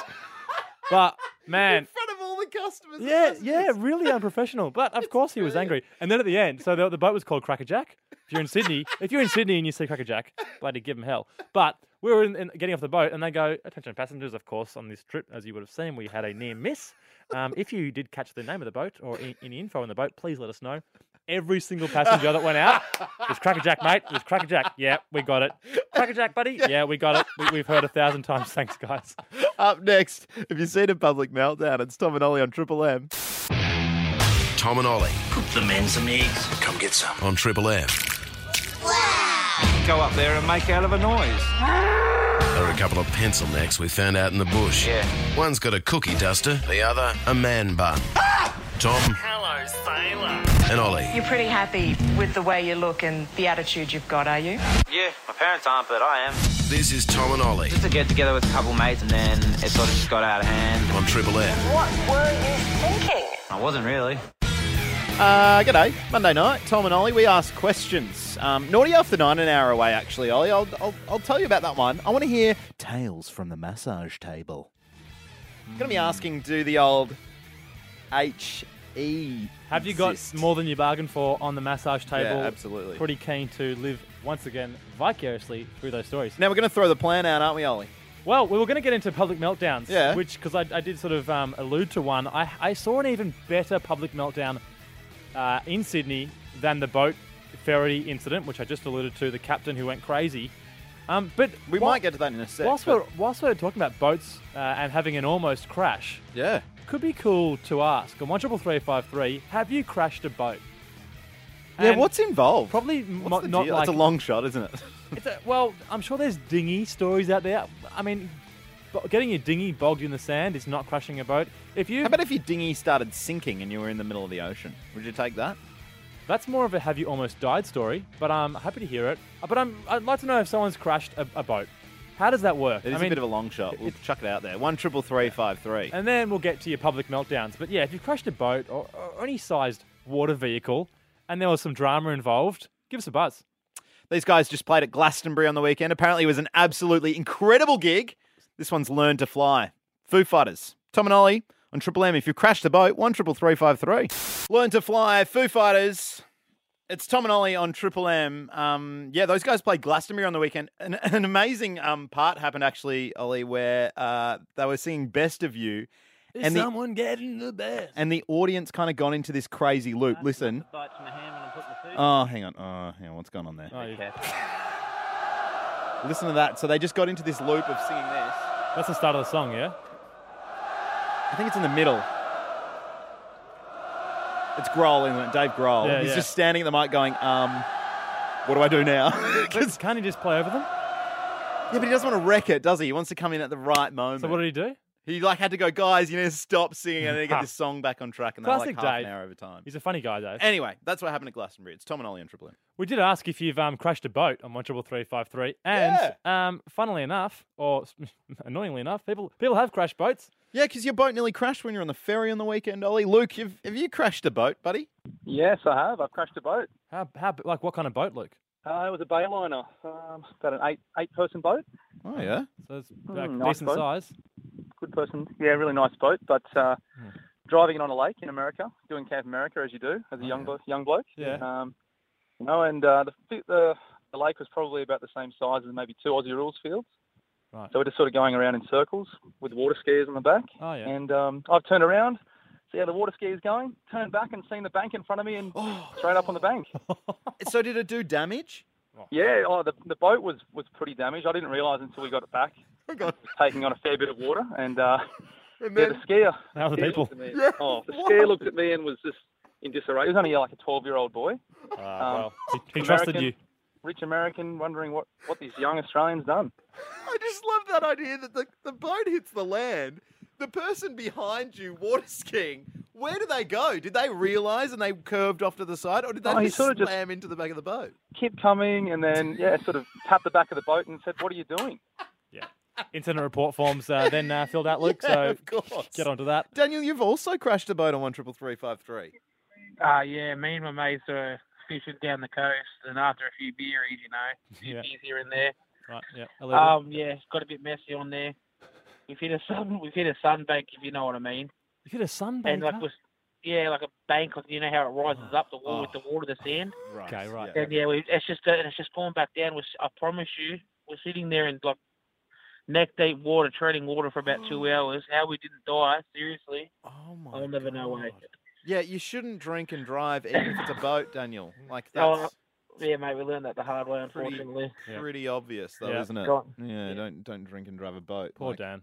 But, man. In front of all the customers. and Yeah, passengers. yeah, really unprofessional. But, of course, he was angry. And then at the end, so the, the boat was called Crackerjack. If you're in Sydney, if you're in Sydney and you see Crackerjack, bloody give him hell. But we were in, in, getting off the boat and they go, "Attention passengers, of course, on this trip, as you would have seen, we had a near miss. Um, if you did catch the name of the boat or any, any info on the boat, please let us know." Every single passenger that went out was Crackerjack, mate. It was Crackerjack. Yeah, we got it. Crackerjack, buddy. Yeah, we got it. We, we've heard a thousand times. Thanks, guys. Up next, if you've seen a public meltdown, it's Tom and Ollie on Triple M. Tom and Ollie Cook the men some eggs. come get some on Triple M. Go up there and make a hell of a noise. There are a couple of pencil necks we found out in the bush. Yeah. One's got a cookie duster, the other a man bun. Tom Hello, sailor. and Ollie. You're pretty happy with the way you look and the attitude you've got, are you? Yeah, my parents aren't, but I am. This is Tom and Ollie Just to get together with a couple mates and then it sort of just got out of hand. on Triple M. What were you thinking? I wasn't really. Uh, g'day. Monday night, Tom and Ollie, we ask questions. Um, Naughty After Nine, an hour away, actually, Ollie. I'll, I'll, I'll tell you about that one. I want to hear tales from the massage table. I'm going to be asking, do the old H E Have you got exist? more than you bargained for on the massage table? Yeah, absolutely. Pretty keen to live once again vicariously through those stories. Now, we're going to throw the plan out, aren't we, Ollie? Well, we were going to get into public meltdowns, Yeah. which, because I, I did sort of um, allude to one, I, I saw an even better public meltdown uh, in Sydney than the boat ferry incident, which I just alluded to, the captain who went crazy. Um, but We while- might get to that in a sec. Whilst but- we're, whilst we're talking about boats uh, and having an almost crash, Yeah. could be cool to ask on one triple three five three, have you crashed a boat? Yeah, And what's involved? Probably What's mo- the not deal? like... It's a long shot, isn't it? It's a, well, I'm sure there's dinghy stories out there. I mean, bo- getting your dinghy bogged in the sand is not crashing a boat. If you, How about if your dinghy started sinking and you were in the middle of the ocean? Would you take that? that's more of a have you almost died story. But I'm happy to hear it. Uh, But I'm, I'd like to know if someone's crashed a, a boat. How does that work? It is I mean, a bit of a long shot. We'll chuck it out there. One triple three five three. and then we'll get to your public meltdowns. But yeah, if you crashed a boat or, or any sized water vehicle, and there was some drama involved, give us a buzz. These guys just played at Glastonbury on the weekend. Apparently, it was an absolutely incredible gig. This one's Learn to Fly. Foo Fighters. Tom and Ollie on Triple M. If you crashed the boat, one triple three five three. Learn to Fly. Foo Fighters. It's Tom and Ollie on Triple M. Um, yeah, those guys played Glastonbury on the weekend. An, an amazing um, part happened, actually, Ollie, where uh, they were singing Best of You, Is And the- someone getting the best? And the audience kind of gone into this crazy loop. Listen. Oh, hang on. Oh, hang on. What's going on there? Oh, yeah. Listen to that. So they just got into this loop of singing this. That's the start of the song, yeah? I think it's in the middle. It's Grohl, isn't it? Dave Grohl. Yeah, He's yeah. just standing at the mic going, um, what do I do now? But can't he just play over them? Yeah, but he doesn't want to wreck it, does he? He wants to come in at the right moment. So what did he do? He like had to go, guys, you need to stop singing and then get this song back on track, and they're like Classic half Dave. an hour over time. He's a funny guy, Dave. Anyway, that's what happened at Glastonbury. It's Tom and Ollie on Triple M. We did ask if you've um, crashed a boat on one triple three five three, and um, funnily enough, or annoyingly enough, people people have crashed boats. Yeah, because your boat nearly crashed when you were on the ferry on the weekend, Ollie. Luke, you've, have you crashed a boat, buddy? Yes, I have. I've crashed a boat. How how like what kind of boat, Luke? Uh, it was a Bayliner, um, about an eight eight person boat. Oh yeah, so it's Mm, like nice decent boat. size. Good person. Yeah, really nice boat. But uh, driving it on a lake in America, doing Camp America as you do as a young blo- young bloke. Yeah. Um, you know, and uh, the, the the lake was probably about the same size as maybe two Aussie rules fields. Right. So we're just sort of going around in circles with water skiers on the back. Oh yeah. And um, I've turned around, see how the water ski is going, turned back and seen the bank in front of me and straight up on the bank. So did it do damage? Yeah, oh, the the boat was, was pretty damaged. I didn't realise until we got it back. It was taking on a fair bit of water, and, uh, and yeah, the skier. How are the skier people? looked at me- Yeah, Oh, the what? skier looked at me and was just in disarray. He was only like a twelve-year-old boy. Uh, well, he, he American, trusted you. Rich American, wondering what, what this young Australian's done. I just love that idea that the, the boat hits the land. The person behind you water skiing, where do they go? Did they realise and they curved off to the side, or did they Oh, he just sort of just- slam into the back of the boat? Kept coming and then, yeah, sort of tapped the back of the boat and said, "What are you doing?" Yeah. Incident report forms uh, then uh, filled out, Luke. Yeah, so of course. get onto that. Daniel, you've also crashed a boat on one triple three five three. Uh, yeah, me and my mates were fishing down the coast, and after a few beeries, you know, a few Yeah. beers here and there. Right. Yeah. illegal. Um, yeah, it's got a bit messy on there. We've hit a sun, we've hit a sunbank, if you know what I mean. You hit a sunbank. And like huh? was, yeah, like a bank, like you know how it rises up the wall with the water, the sand. Right. Okay. Right. And yeah, we, it's just uh, it's just going back down. We're, I promise you, we're sitting there in like neck deep water, treading water for about two hours. How we didn't die, seriously, Oh my I'll never know. God. Way. Yeah, you shouldn't drink and drive even if it's a boat, Daniel. Like Oh, that's yeah, mate, we learned that the hard way, pretty, unfortunately. pretty obvious, though, Yeah. isn't it? Got- Yeah, don't don't drink and drive a boat. Poor like- Dan.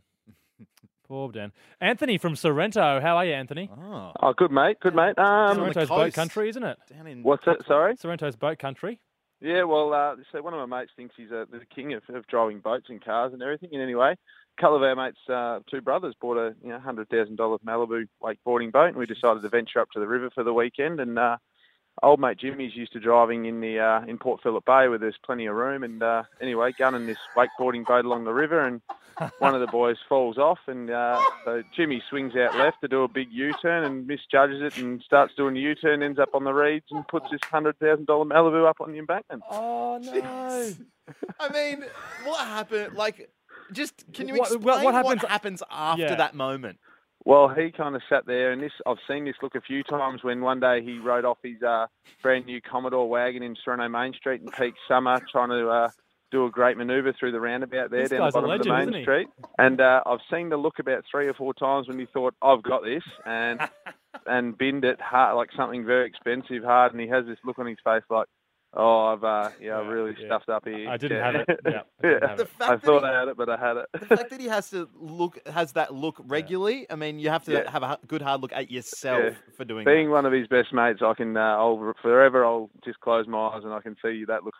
Poor Dan. Anthony from Sorrento. How are you, Anthony? Oh, Oh, good mate, good mate. Um, Sorrento's boat coast. country, isn't it? down in what's it? Sorry. Sorrento's boat country. Yeah, well, uh, so one of my mates thinks he's uh, the king of, of driving boats and cars and everything. And anyway, a couple of our mates, uh, two brothers, bought a you know hundred thousand dollars Malibu wakeboarding boat, and we decided to venture up to the river for the weekend. And uh, old mate Jimmy's used to driving in the uh, in Port Phillip Bay where there's plenty of room. And uh, anyway, gunning this wakeboarding boat along the river, and one of the boys falls off, and uh, so Jimmy swings out left to do a big U-turn and misjudges it and starts doing the U-turn, ends up on the reeds and puts this hundred thousand dollar Malibu up on the embankment. Oh no! I mean, what happened? Like, just can you What- explain what- what what happens, happens- after Yeah. that moment? Well, he kind of sat there, and this I've seen this look a few times when one day he rode off his uh, brand new Commodore wagon in Sorrento Main Street in peak summer, trying to uh, do a great manoeuvre through the roundabout there This down the guy's a bottom of the legend, main isn't he? street. And uh, I've seen the look about three or four times when he thought, "I've got this," and and binned it hard, like something very expensive hard, and he has this look on his face like, "Oh, I've uh, yeah, I've really yeah. stuffed up here." I didn't Yeah. have it. Yeah, I didn't Yeah. have The it. fact I that thought he- I had it, but I had it. The fact that he has to look has that look regularly. I mean, you have to Yeah. have a h- good hard look at yourself Yeah. for doing Being that. one of his best mates, I can, uh, I'll forever, I'll just close my eyes and I can see that look.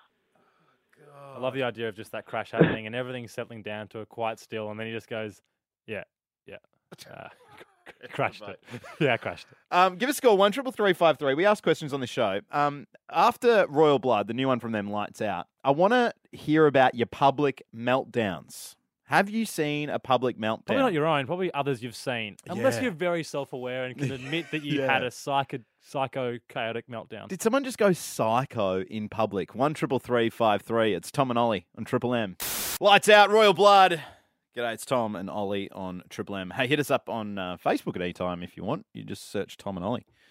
I love the idea of just that crash happening and everything settling down to a quiet still, and then he just goes, "Yeah, yeah, uh, crashed it. Yeah, crashed it." Um, give us a call one triple three five three. We ask questions on the show. Um, after Royal Blood, the new one from them, Lights Out. I want to hear about your public meltdowns. Have you seen a public meltdown? Probably not your own, probably others you've seen. Unless Yeah. you're very self-aware and can admit that you Yeah. had a psycho, psycho chaotic meltdown. Did someone just go psycho in public? One triple three five three. It's Tom and Ollie on Triple M. Lights Out, Royal Blood. G'day, it's Tom and Ollie on Triple M. Hey, hit us up on uh, Facebook at any time if you want. You just search Tom and Ollie.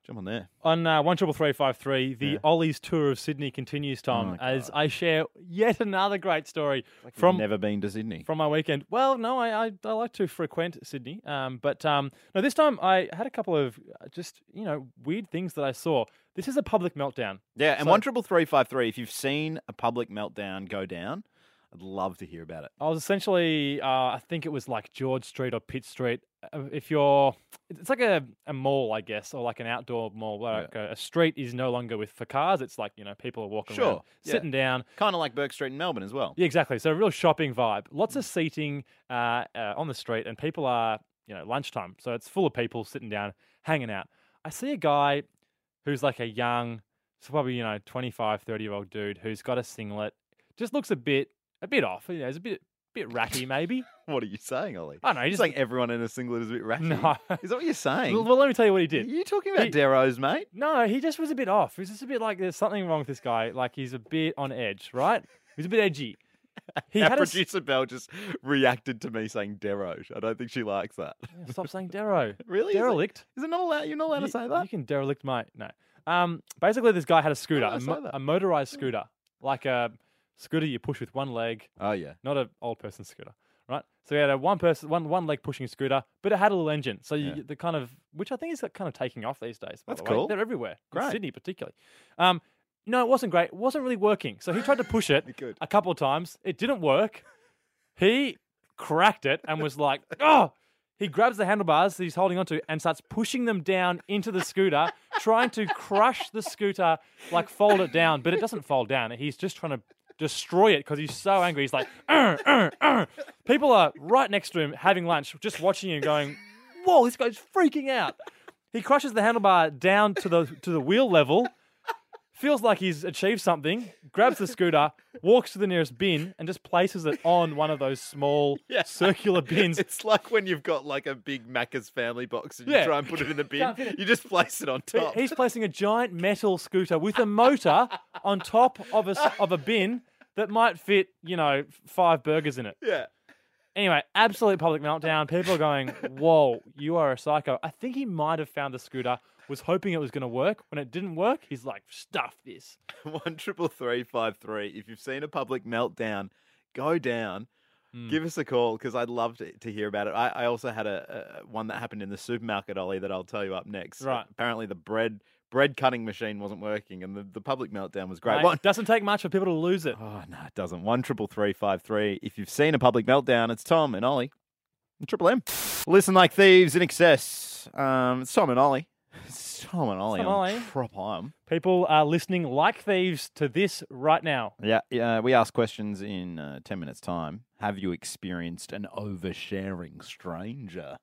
Jump on there. On uh, one triple three five three, the Yeah. Ollie's tour of Sydney continues, Tom, Oh, as I share yet another great story Like from you've never been to Sydney. from my weekend. Well, no, I I, I like to frequent Sydney, um, but um, no, this time I had a couple of uh, just you know weird things that I saw. This is a public meltdown. Yeah, and So- one triple three five three. If you've seen a public meltdown go down, I'd love to hear about it. I was essentially, uh, I think it was like George Street or Pitt Street. Uh, If you're, it's like a, a mall, I guess, or like an outdoor mall. Where like a, a street is no longer with for cars. It's like, you know, people are walking Sure, around, yeah. sitting down. Kind of like Burke Street in Melbourne as well. Yeah, exactly. So a real shopping vibe. Lots of seating uh, uh, on the street, and people are, you know, lunchtime. So it's full of people sitting down, hanging out. I see a guy who's like a young, so probably, you know, twenty-five, thirty-year-old dude who's got a singlet. Just looks a bit, a bit off. You know, he's a bit, bit ratty, maybe. What are you saying, Ollie? I don't know. You're Just saying everyone in a singlet is a bit ratty. No. Is that what you're saying? Well, well, let me tell you what he did. Are you talking about He- Deros, mate? No, he just was a bit off. He was just a bit like there's something wrong with this guy. Like he's a bit on edge, right? He's a bit edgy. He Our had a s- producer Belle just reacted to me saying Deroge. I don't think she likes that. Yeah, stop saying Dero. Really? Is it- Derelict. Is it not allowed? You're not allowed You- to say that? You can derelict, mate. No. Um, basically, this guy had a scooter, I a, say mo- that? a motorized scooter, like a scooter you push with one leg. Oh yeah. Not an old person scooter, right? So he had a one person, one one leg pushing scooter, but it had a little engine. So you, Yeah. the kind of, which I think is kind of taking off these days. By That's the way. cool. They're everywhere. Great. In Sydney, particularly. Um, no, it wasn't great. It wasn't really working. So he tried to push it Good. a couple of times. It didn't work. He cracked it and was like, oh. He grabs the handlebars that he's holding onto and starts pushing them down into the scooter, trying to crush the scooter, like fold it down. But it doesn't fold down. He's just trying to destroy it because he's so angry. He's like, "Arr, arr, arr." People are right next to him having lunch, just watching him going, whoa, this guy's freaking out. He crushes the handlebar down to the to the wheel level, feels like he's achieved something, grabs the scooter, walks to the nearest bin, and just places it on one of those small Yeah. circular bins. It's like when you've got like a big Macca's family box and you Yeah. try and put it in the bin. Can't fit it. You just place it on He- top. He's placing a giant metal scooter with a motor on top of a, s- of a bin that might fit, you know, five burgers in it. Yeah. Anyway, absolute public meltdown. People are going, whoa, you are a psycho. I think he might have found the scooter, was hoping it was going to work. When it didn't work, he's like, stuff this. One triple three five three. If you've seen a public meltdown, go down. Mm. Give us a call because I'd love to, to hear about it. I, I also had a, a one that happened in the supermarket, Ollie, that I'll tell you up next. Right. Apparently the bread bread cutting machine wasn't working, and the, the public meltdown was great. Mate, One, it doesn't take much for people to lose it. oh no, it doesn't. One triple three five three. If you've seen a public meltdown, it's Tom and Ollie. And Triple M. Listen like thieves in excess. Um, it's Tom and Ollie. It's Tom and Ollie Tom on Ollie. Triple M. People are listening like thieves to this right now. Yeah, yeah. We ask questions in uh, ten minutes' time. Have you experienced an oversharing stranger?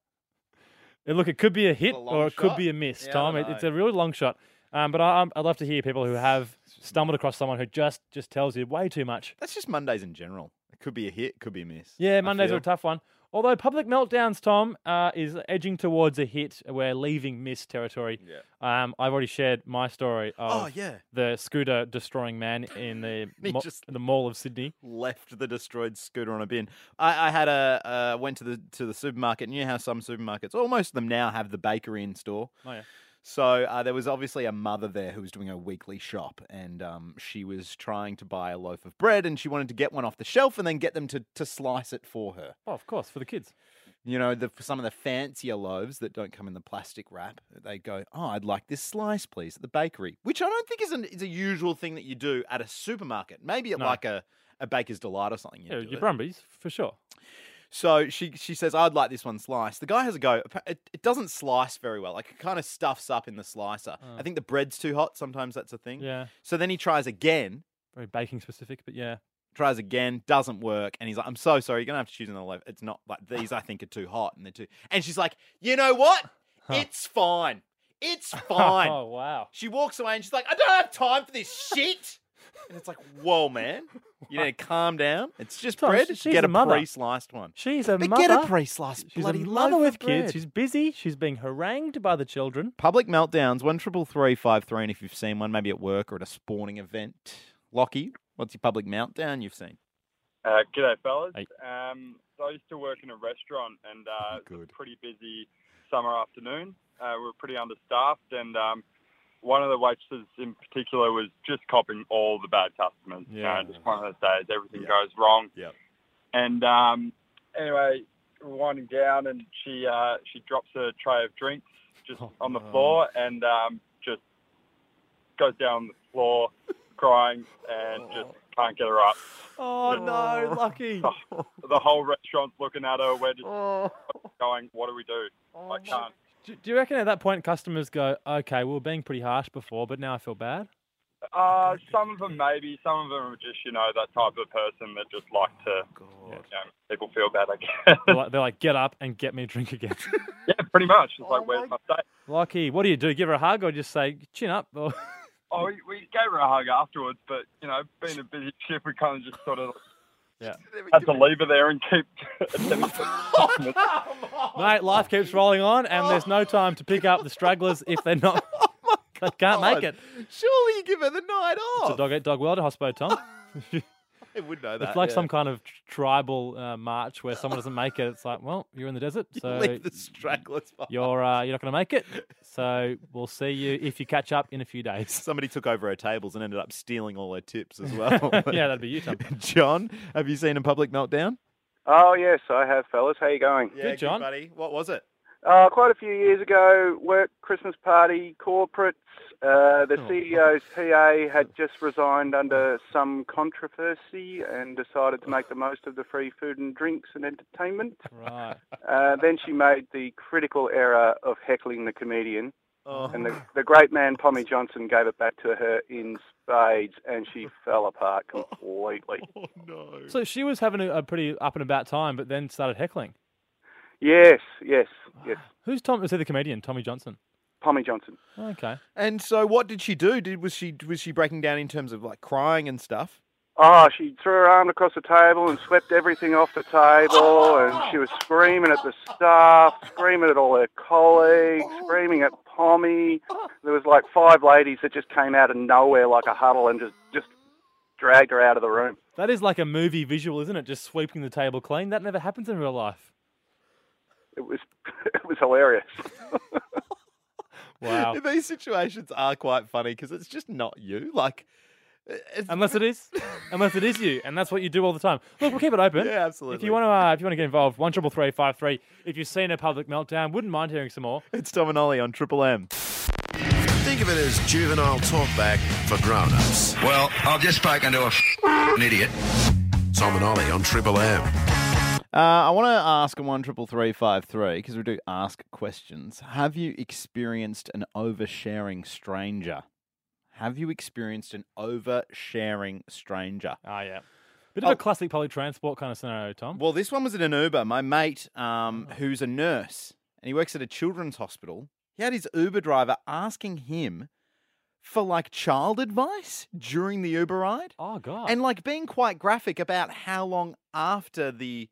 Uh, Look, it could be a hit a long or it could shot. be a miss, Yeah, I Tom. don't It, it's know. a really long shot. Um, but I, I'm- I'd love to hear people who have stumbled across someone who just, just tells you way too much. That's just Mondays in general. It could be a hit, could be a miss. Yeah, I Mondays are a feel. tough one. Although public meltdowns, Tom, uh, is edging towards a hit. We're leaving miss territory. Yeah. Um, I've already shared my story of Oh, yeah. the scooter destroying man in the He mo- just- in the mall of Sydney. Left the destroyed scooter on a bin. I, I had a uh, went to the to the supermarket. And you know how some supermarkets, or most of them now, have the bakery in store. Oh yeah. So uh, there was obviously a mother there who was doing a weekly shop, and um, she was trying to buy a loaf of bread, and she wanted to get one off the shelf and then get them to, to slice it for her. Oh, of course, for the kids. You know, the, for some of the fancier loaves that don't come in the plastic wrap, they go, oh, I'd like this slice, please, at the bakery, which I don't think is, an, is a usual thing that you do at a supermarket. Maybe at No. like a, a Baker's Delight or something. You Yeah, do your it. Brumbies, for sure. So she she says, I'd like this one sliced. The guy has a go. It, it doesn't slice very well. Like, it kind of stuffs up in the slicer. Oh. I think the bread's too hot. Sometimes that's a thing. Yeah. So then he tries again. Very baking specific, but yeah. Tries again, doesn't work, and he's like, "I'm so sorry, you're gonna have to choose another loaf. It's not like these. I think are too hot, and they're too." And she's like, "You know what? It's fine. It's fine." Oh, wow. She walks away, and she's like, "I don't have time for this shit." And it's like, "Whoa, man, you need to calm down. It's just Tom, bread. she- she's Get a a mother. pre-sliced one. She's a But mother. get a pre-sliced She's bloody a mother loaf with of kids. bread. She's busy. She's being harangued by the children. Public meltdowns, one triple three five three, and if you've seen one, maybe at work or at a sporting event. Lockie, what's your public meltdown you've seen? Uh, g'day, fellas. Hey. Um, so I used to work in a restaurant, and uh, Good. it's a pretty busy summer afternoon. Uh, we were pretty understaffed, and um, one of the waitresses in particular was just copping all the bad customers. Yeah. You know, just one of those days, everything goes wrong. Yep. And um, anyway, we're winding down, and she uh, she drops a tray of drinks just Oh, on the floor, and um, just goes down on the floor, crying, and just can't get her up. Oh, no, Lucky. The, the whole restaurant's looking at her. We're just going, what do we do? I can't. Do, do you reckon at that point customers go, okay, we were being pretty harsh before, but now I feel bad? Uh, some of them maybe. Some of them are just, you know, that type of person that just like to, you know, people feel bad, I guess. They're like, they're like, get up and get me a drink again. Yeah, pretty much. It's like, where's my steak? Lucky, what do you do? Give her a hug or just say, chin up? Or... Oh, we, we gave her a hug afterwards, but, you know, being a busy shift, we kind of just sort of yeah. had to leave her there and keep attending to customers. Mate, life keeps rolling on and there's no time to pick up the strugglers if they're not... They can't make it. Surely you give her the night off. It's a dog eat dog world at Hospo, Tom. I would know that. It's like yeah. some kind of tr- tribal uh, march where someone doesn't make it. It's like, well, you're in the desert, so Leave the stragglers behind. you're uh, you're not going to make it. So we'll see you if you catch up in a few days. Somebody took over her tables and ended up stealing all her tips as well. Yeah, that'd be you, Tom. John, have you seen a public meltdown? Oh, yes, I have, fellas. How you going? Yeah, good, John. buddy. What was it? Uh, quite a few years ago, work Christmas party, corporates. Uh, the C E O's P A had just resigned under some controversy and decided to make the most of the free food and drinks and entertainment. Right. Uh, then she made the critical error of heckling the comedian. Oh. And the, the great man, Tommy Johnson, gave it back to her in spades, and she fell apart completely. Oh, no. So she was having a, a pretty up and about time, but then started heckling. Yes, yes, yes. Who's Tom? Was he the comedian? Tommy Johnson. Tommy Johnson. Okay. And so, what did she do? Did was she was she breaking down in terms of like crying and stuff? Oh, she threw her arm across the table and swept everything off the table, and she was screaming at the staff, screaming at all her colleagues, screaming at Pommy. There was like five ladies that just came out of nowhere like a huddle and just, just dragged her out of the room. That is like a movie visual, isn't it? Just sweeping the table clean. That never happens in real life. It was, it was hilarious. Wow. These situations are quite funny because it's just not you. Like, it's... unless it is, unless it is you, and that's what you do all the time. Look, we'll keep it open. Yeah, absolutely. If you want to, uh, if you want to get involved, one triple three five three. If you've seen a public meltdown, wouldn't mind hearing some more. It's Tom and Ollie on Triple M. Think of it as juvenile talkback for grown-ups. Well, I've just spoken to a f***ing idiot. Tom and Ollie on Triple M. Uh, I want to ask on one triple three five three because we do ask questions. Have you experienced an oversharing stranger? Have you experienced an oversharing stranger? Ah, yeah. Bit of Oh. a classic public transport kind of scenario, Tom. Well, this one was in an Uber. My mate, um, who's a nurse, and he works at a children's hospital, he had his Uber driver asking him for like child advice during the Uber ride. Oh, God. And like being quite graphic about how long after the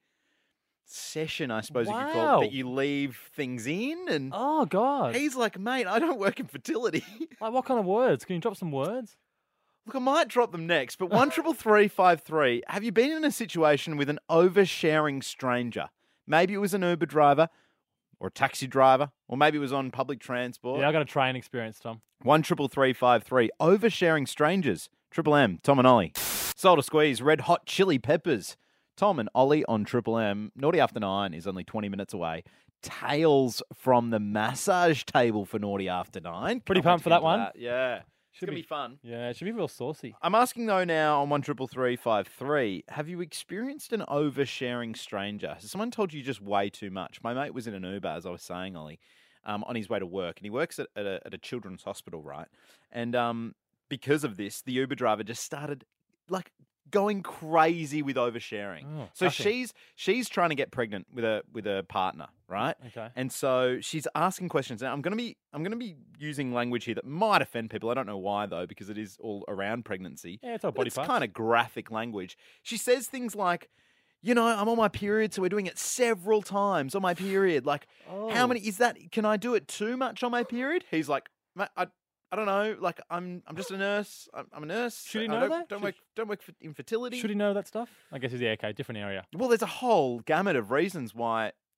session, I suppose you could call Wow. it, that you leave things in. And Oh, God. he's like, mate, I don't work in fertility. Like, what kind of words? Can you drop some words? Look, I might drop them next, but one triple three five three. Have you been in a situation with an oversharing stranger? Maybe it was an Uber driver or a taxi driver, or maybe it was on public transport. Yeah, I got a train experience, Tom. One triple three five three. Oversharing strangers. Triple M. Tom and Ollie. Soul to squeeze. Red hot chili peppers. Tom and Ollie on Triple M. Naughty After Nine is only twenty minutes away. Tales from the massage table for Naughty After Nine. Pretty Can't pumped for wait that to get one. into that. Yeah. It's Should going to be- be fun. Yeah, it should be real saucy. I'm asking though now on one triple three five three. Have you experienced an oversharing stranger? Has someone told you just way too much? My mate was in an Uber, as I was saying, Ollie, um, on his way to work, and he works at, at, a, at a children's hospital, right? And um, because of this, the Uber driver just started like going crazy with oversharing. Oh, so gushing. she's she's trying to get pregnant with a with a partner, right? Okay. And so she's asking questions. Now I'm gonna be I'm gonna be using language here that might offend people. I don't know why though, because it is all around pregnancy. Yeah, it's all But body it's parts. kind of graphic language. She says things like, you know, I'm on my period, so we're doing it several times on my period. Like, how Oh. many is that? Can I do it too much on my period? He's like, "Mate, I, I don't know. Like, I'm, I'm just a nurse. I'm, I'm a nurse. Should he I know don't, that? Don't Should- work, don't work for infertility. Should he know that stuff? I guess he's yeah, okay, different area. Well, there's a whole gamut of reasons why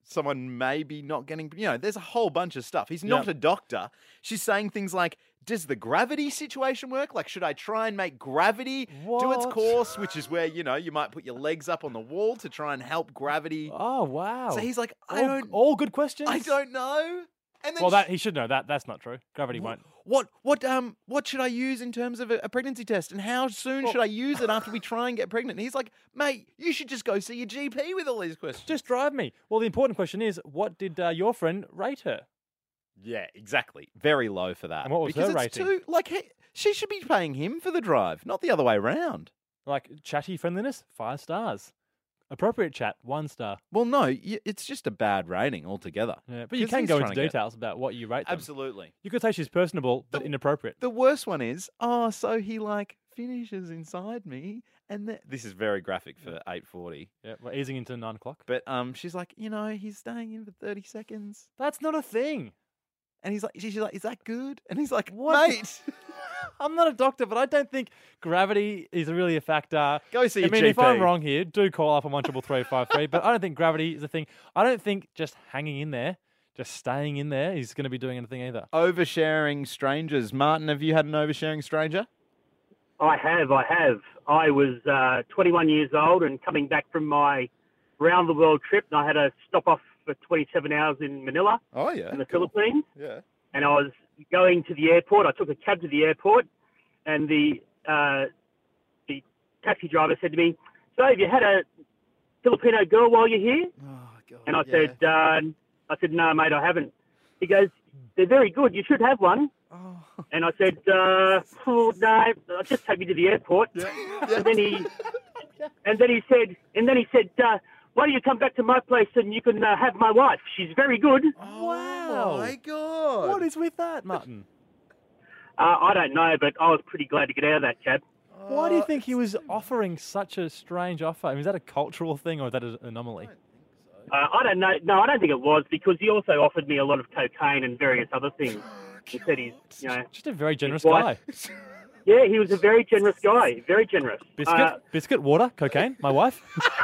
someone maybe not getting, you know, there's a whole bunch of stuff. He's not Yep. a doctor. She's saying things like, does the gravity situation work? Like, should I try and make gravity do its What? course, which is where, you know, you might put your legs up on the wall to try and help gravity. Oh, wow. So he's like, I all, don't, all good questions. I don't know. And then Well, she- that he should know that. That's not true. Gravity won't. What what um what should I use in terms of a, a pregnancy test, and how soon should I use it after we try and get pregnant? And he's like, mate, you should just go see your G P with all these questions. Just drive me. Well, the important question is, what did uh, your friend rate her? Yeah, exactly. Very low for that. And what was because her it's rating? Too, like, he, she should be paying him for the drive, not the other way around. Like chatty friendliness, five stars. Appropriate chat, one star. Well, no, y- it's just a bad rating altogether. Yeah, but you 'Cause can he's go trying into to get- details about what you rate them. Absolutely. You could say she's personable but inappropriate. The worst one is, oh, so he like finishes inside me, and then this is very graphic for eight forty. Yeah, we're easing into nine o'clock. But um, she's like, you know, he's staying in for thirty seconds. That's not a thing. And he's like, she's like, is that good? And he's like, What? mate. I'm not a doctor, but I don't think gravity is really a factor. Go see I your mean, G if I'm P. wrong here, do call up on one triple three five three. But I don't think gravity is a thing. I don't think just hanging in there, just staying in there, is going to be doing anything either. Oversharing strangers. Martin, have you had an oversharing stranger? I have, I have. I was uh, twenty-one years old and coming back from my round the world trip, and I had a stop off for twenty-seven hours in Manila, Oh, yeah. in the cool. Philippines. Yeah. And I was going to the airport. I took a cab to the airport, and the uh, the taxi driver said to me, "So, have you had a Filipino girl while you're here?" Oh, God. And I yeah. said, uh, "I said no, mate, I haven't." He goes, "They're very good. You should have one." Oh. And I said, uh, oh, "No, just take me to the airport." And then he, and then he said, and then he said, uh, "Why don't you come back to my place and you can uh, have my wife? She's very good." Wow. Oh, my God. What is with that, Martin? Uh, I don't know, but I was pretty glad to get out of that cab. Why do you think he was offering such a strange offer? I mean, is that a cultural thing or is that an anomaly? Uh, I don't know. No, I don't think it was, because he also offered me a lot of cocaine and various other things. He said he's, you know, Just a very generous his guy. wife- Yeah, he was a very generous guy. Very generous. Biscuit, Uh, biscuit, water, cocaine. My wife.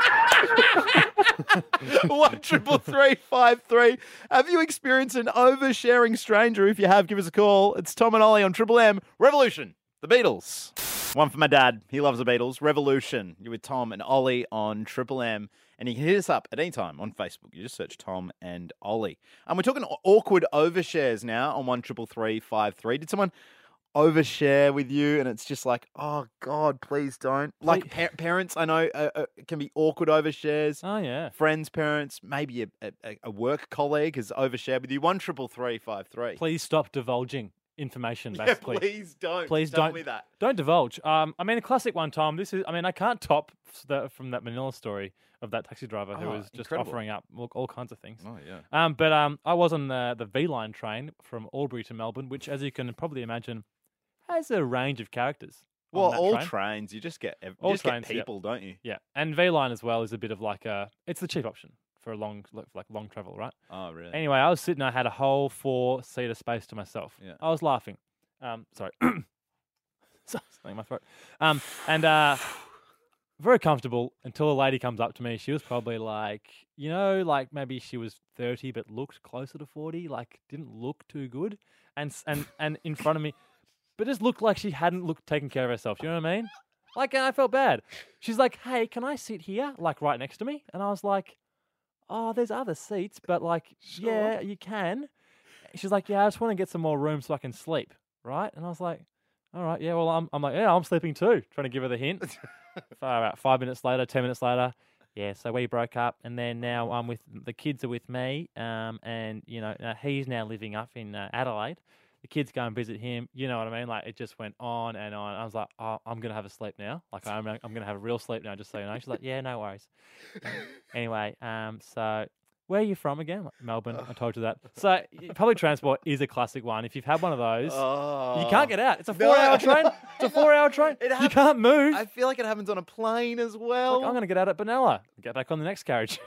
One triple three five three. Have you experienced an oversharing stranger? If you have, give us a call. It's Tom and Ollie on Triple M. Revolution, the Beatles. One for my dad. He loves the Beatles. Revolution. You're with Tom and Ollie on Triple M. And you can hit us up at any time on Facebook. You just search Tom and Ollie. And we're talking awkward overshares now on one triple three five three. Did someone overshare with you and it's just like, oh God, please don't. Like pa- parents, I know uh, uh, can be awkward overshares. Oh yeah. Friends, parents, maybe a, a, a work colleague has overshared with you. One triple three five three. Please stop divulging information. Yeah, Basically, please don't. Please Tell don't. me that. Don't divulge. Um, I mean, a classic one, Tom. This is. I mean, I can't top the, from that Manila story of that taxi driver who Oh, was just incredible. offering up all, all kinds of things. Oh yeah. Um, but um, I was on the the V Line train from Albury to Melbourne, which, as you can probably imagine, has a range of characters. on Well, that all train. trains, you just get ev- you All just trains, get yeah. people, don't you? Yeah, and V Line as well is a bit of like a. It's the cheap option for a long, like long travel, right? Oh, really? Anyway, I was sitting. I had a whole four seater space to myself. Yeah. I was laughing. Um, sorry, something in my throat. Um, and uh, very comfortable until a lady comes up to me. She was probably like, you know, like maybe she was thirty but looked closer to forty. Like didn't look too good, and s- and and in front of me, but just looked like she hadn't looked taken care of herself. You know what I mean? Like, and I felt bad. She's like, "Hey, can I sit here, like right next to me?" And I was like, "Oh, there's other seats, but like, yeah, you can." She's like, "Yeah, I just want to get some more room so I can sleep." Right? And I was like, "All right, yeah." Well, I'm, I'm like, "Yeah, I'm sleeping too." Trying to give her the hint. Far out. Five minutes later, ten minutes later, yeah. So we broke up, and then now I'm with the kids are with me, um, and you know uh, he's now living up in uh, Adelaide. The kids go and visit him. You know what I mean? Like it just went on and on. I was like, "Oh, I'm gonna have a sleep now. Like I'm, I'm gonna have a real sleep now." Just so you know. She's like, "Yeah, no worries." Um, anyway, um, so. Where are you from again? Like, Melbourne. I told you that. So y- public transport is a classic one. If you've had one of those, you can't get out. It's a No. four-hour train. It's a four-hour train. It you hap- can't move. I feel like it happens on a plane as well. Like, I'm going to get out at Benalla. Get back on the next carriage.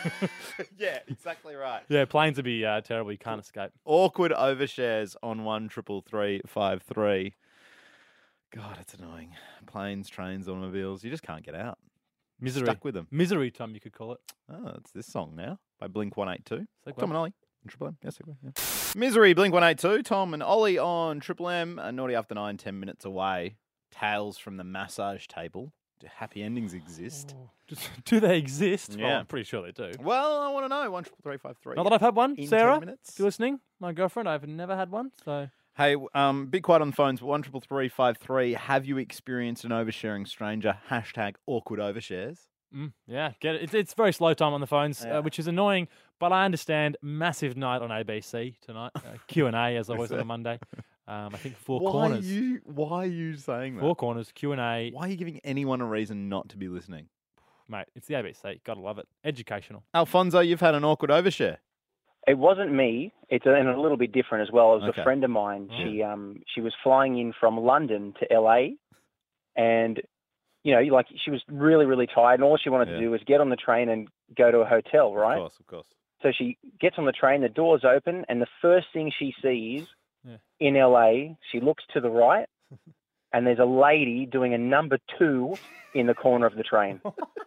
Yeah, exactly right. Yeah, planes would be uh, terrible. You can't escape. Awkward overshares on one triple three five three. God, it's annoying. Planes, trains, automobiles. You just can't get out. Misery. stuck with them. Misery time, you could call it. Oh, it's this song now by Blink one eighty-two. Segue. Tom and Ollie. on Triple M. Yes, segue, yeah. Misery, Blink one eighty-two. Tom and Ollie on Triple M. A naughty after nine, ten minutes away. Tales from the massage table. Do happy endings exist? Oh, do they exist? Yeah. Well, I'm pretty sure they do. Well, I want to know. One triple three five three. Not that I've had one, In Sarah. ten minutes. If you're listening, my girlfriend, I've never had one. So Hey, um, big quiet on the phones. One triple three five three. Have you experienced an oversharing stranger? Hashtag awkward overshares. mm, yeah, get it. It's, it's very slow time on the phones, Yeah. uh, which is annoying. But I understand. Massive night on A B C tonight. Uh, Q and A as always on a Monday. Um, I think four why corners. Are you, why are you saying that? Four corners Q and A. Why are you giving anyone a reason not to be listening? Mate, it's the A B C. Gotta love it. Educational. Alfonso, you've had an awkward overshare. It wasn't me. It's a, and a little bit different as well. It was Okay. a friend of mine. She um she was flying in from London to L A, and you know, like she was really really tired, and all she wanted Yeah. to do was get on the train and go to a hotel, right? Of course, of course. So she gets on the train, the doors open, and the first thing she sees Yeah. in L A, she looks to the right, and there's a lady doing a number two in the corner of the train.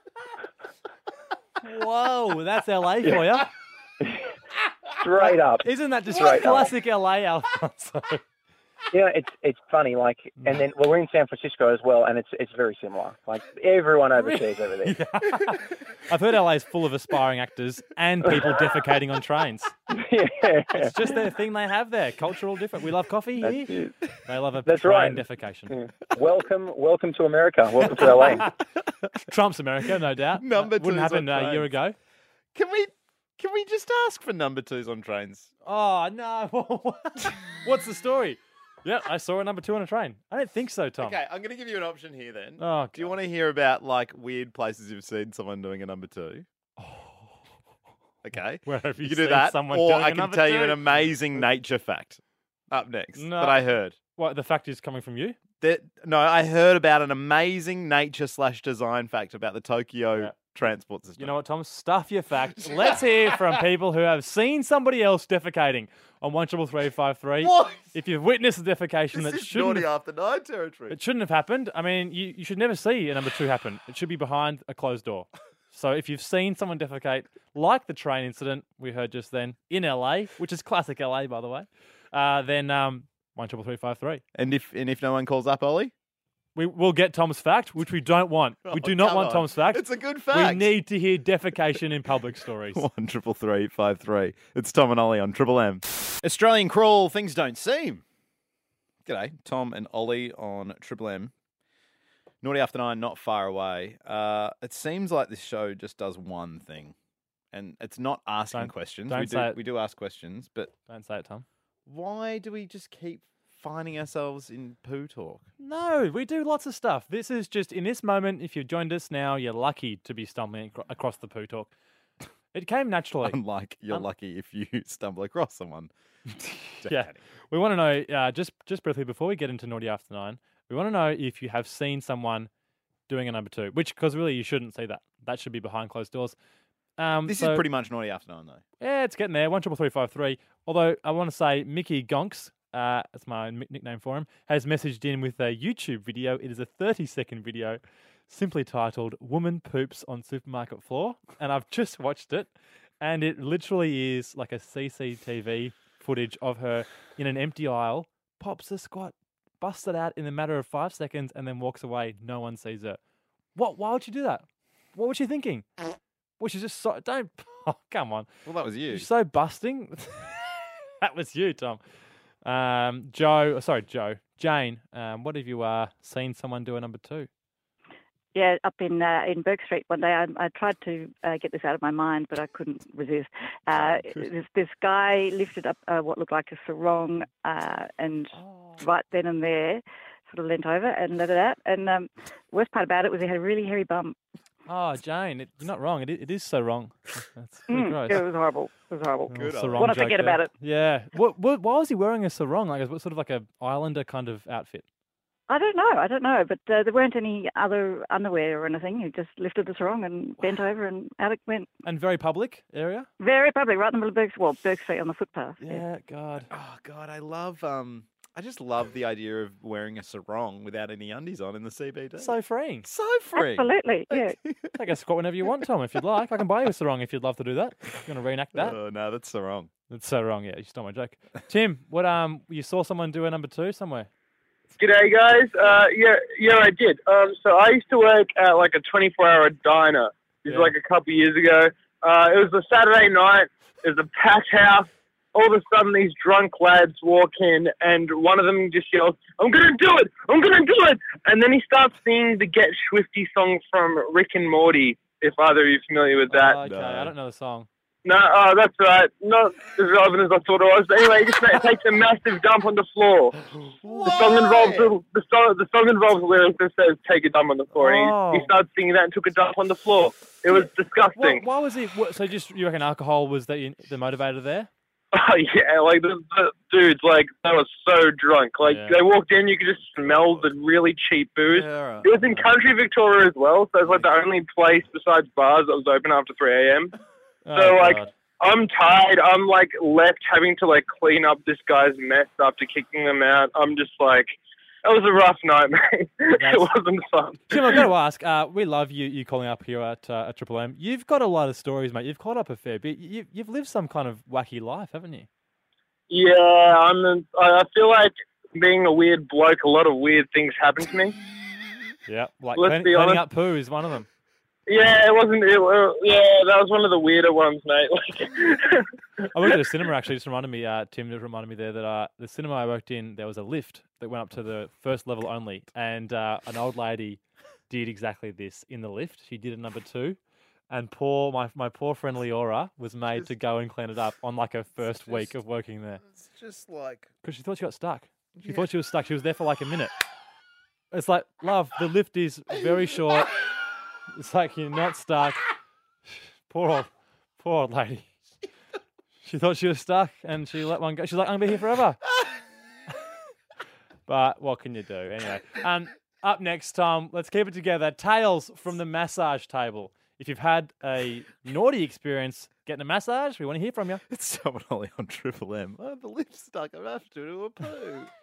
Whoa, that's L A for you. Straight up. Isn't that just Straight up. classic L A, Alfonso? Yeah, it's it's funny. Like, and then well, we're in San Francisco as well, and it's it's very similar. Like everyone overshares over there. I've heard L A is full of aspiring actors and people defecating on trains. Yeah. It's just their thing they have there. Cultural different. We love coffee That's here. They love a That's train right. defecation. Yeah. Welcome, welcome to America. Welcome to L A. Trump's America, no doubt. Number Wouldn't twos happen on uh, a year trains. ago. Can we can we just ask for number twos on trains? Oh, no. What's the story? Yeah, I saw a number two on a train. I don't think so, Tom. Okay, I'm going to give you an option here then. Oh, Do you want to hear about like weird places you've seen someone doing a number two? Okay. Where have you can do seen that, someone or doing I a can number tell you two? an amazing nature fact up next No. that I heard. What, the fact is coming from you? That no, I heard about an amazing nature slash design fact about the Tokyo transport system. You know what, Tom? Stuff your facts. Let's hear from people who have seen somebody else defecating on one triple three five three. What? If you've witnessed a defecation This that is shouldn't naughty have, after nine territory. it shouldn't have happened. I mean, you, you should never see a number two happen. It should be behind a closed door. So if you've seen someone defecate, like the train incident we heard just then in L A, which is classic L A, by the way, uh, then um, one triple three five three. And if and if no one calls up, Ollie, We will get Tom's fact, which we don't want. Oh, We do not come want on. Tom's fact. It's a good We fact. need to hear defecation in public stories. one triple three five three. It's Tom and Ollie on Triple M. Australian crawl. Things don't seem. G'day, Tom and Ollie on Triple M. Naughty after nine, not far away. Uh, it seems like this show just does one thing, and it's not asking Don't- questions. don't we do say it. we do ask questions, but Don't say it, Tom. why do we just keep finding ourselves in poo talk? No, we do lots of stuff. This is just, in this moment, if you've joined us now, you're lucky to be stumbling acro- across the poo talk. It came naturally. Unlike you're Um, lucky if you stumble across someone. Yeah. We want to know, uh, just just briefly before we get into Naughty After Nine, we want to know if you have seen someone doing a number two, which, because really you shouldn't see that. That should be behind closed doors. Um, This so- is pretty much Naughty after nine, though. Yeah, it's getting there. One triple three five three. Although I want to say Mickey Gonks, uh, that's my mi- nickname for him, has messaged in with a YouTube video. It is a thirty second video, simply titled "Woman Poops on Supermarket Floor," and I've just watched it, and it literally is like a C C T V footage of her in an empty aisle, pops a squat, busts it out in a matter of five seconds, and then walks away. No one sees her. What? Why would you do that? What was she thinking? Well, she's just so don't. Oh, come on. Well, that was you. You're so busting. That was you, Tom. Um, Joe, oh, sorry, Joe. Jane, um, what have you uh, seen someone do a number two? Yeah, up in uh, in Burke Street one day, I, I tried to uh, get this out of my mind, but I couldn't resist. Uh, this, this guy lifted up uh, what looked like a sarong, uh, and right then and there, sort of leant over and let it out. And um, the worst part about it was he had a really hairy bum. Oh, Jane, it, you're not wrong. It, i- it is so wrong. That's pretty Mm, gross. it was horrible. It was horrible. Oh, sarong What I joke forget there. about it? Yeah. What, what, why was he wearing a sarong? Like, what sort of like a Islander kind of outfit? I don't know. I don't know. But uh, there weren't any other underwear or anything. He just lifted the sarong and bent over, and out it went. And very public area? Very public, right in the middle of Burke, well, Burke Street on the footpath. Yeah, God. Oh God, I love um, I just love the idea of wearing a sarong without any undies on in the C B D. So freeing. So freeing. Absolutely, yeah. Take a squat whenever you want, Tom, if you'd like. I can buy you a sarong if you'd love to do that. You want to reenact that? Oh, no, that's sarong. That's so wrong, yeah. You stole my joke. Tim, what um, you saw someone do a number two somewhere? G'day, guys. Uh, yeah, yeah, I did. Um, so I used to work at like a twenty-four hour diner. It was Yeah. like a couple of years ago. Uh, it was a Saturday night. It was a packed house. All of a sudden, these drunk lads walk in, and one of them just yells, "I'm gonna do it! I'm gonna do it!" And then he starts singing the Get Swifty song from Rick and Morty. If either of you are familiar with that. Oh, okay, I don't know the song. No, oh, that's right. Not as relevant as I thought it was. But anyway, he just ma- takes a massive dump on the floor. The song involves the, the song. The song involves the lyrics that says "Take a dump on the floor." And Oh. he, he started singing that and took a dump on the floor. It was disgusting. Why, why was he? What, so just you reckon alcohol was the the motivator there? Oh yeah, like the, the dudes, like they were so drunk. Like Yeah. they walked in, you could just smell the really cheap booze. It was in country Victoria as well, so it's like the only place besides bars that was open after three a.m. Oh, So like, God. I'm tired. I'm like left having to like clean up this guy's mess after kicking them out. I'm just like, it was a rough night, mate. It wasn't fun. Tim, I've got to ask. Uh, we love you. You calling up here at uh, at Triple M. You've got a lot of stories, mate. You've caught up a fair bit. You, you've lived some kind of wacky life, haven't you? Yeah, I'm. A, I I feel like being a weird bloke. A lot of weird things happen to me. Yeah, like Let's clean, be cleaning honest. up poo is one of them. Yeah, it wasn't. It, uh, yeah, that was one of the weirder ones, mate. Like, I worked at a cinema actually. Just reminded me, uh, Tim, just reminded me there that uh, the cinema I worked in, there was a lift that went up to the first level only, and uh, an old lady did exactly this in the lift. She did a number two, and poor my my poor friend Leora was made to go and clean it up on like her first week of working there It's just like... because she thought she got stuck. She Yeah. thought she was stuck. She was there for like a minute. It's like, love, the lift is very short. It's like you're not stuck. Poor old, poor old lady. She thought she was stuck and she let one go. She's like, I'm going to be here forever. But what can you do? Anyway, um, up next, Tom, let's keep it together. Tales from the massage table. If you've had a naughty experience getting a massage, we want to hear from you. It's Tom and Ollie on Triple M. Oh, the lift's stuck. I have to do a poo.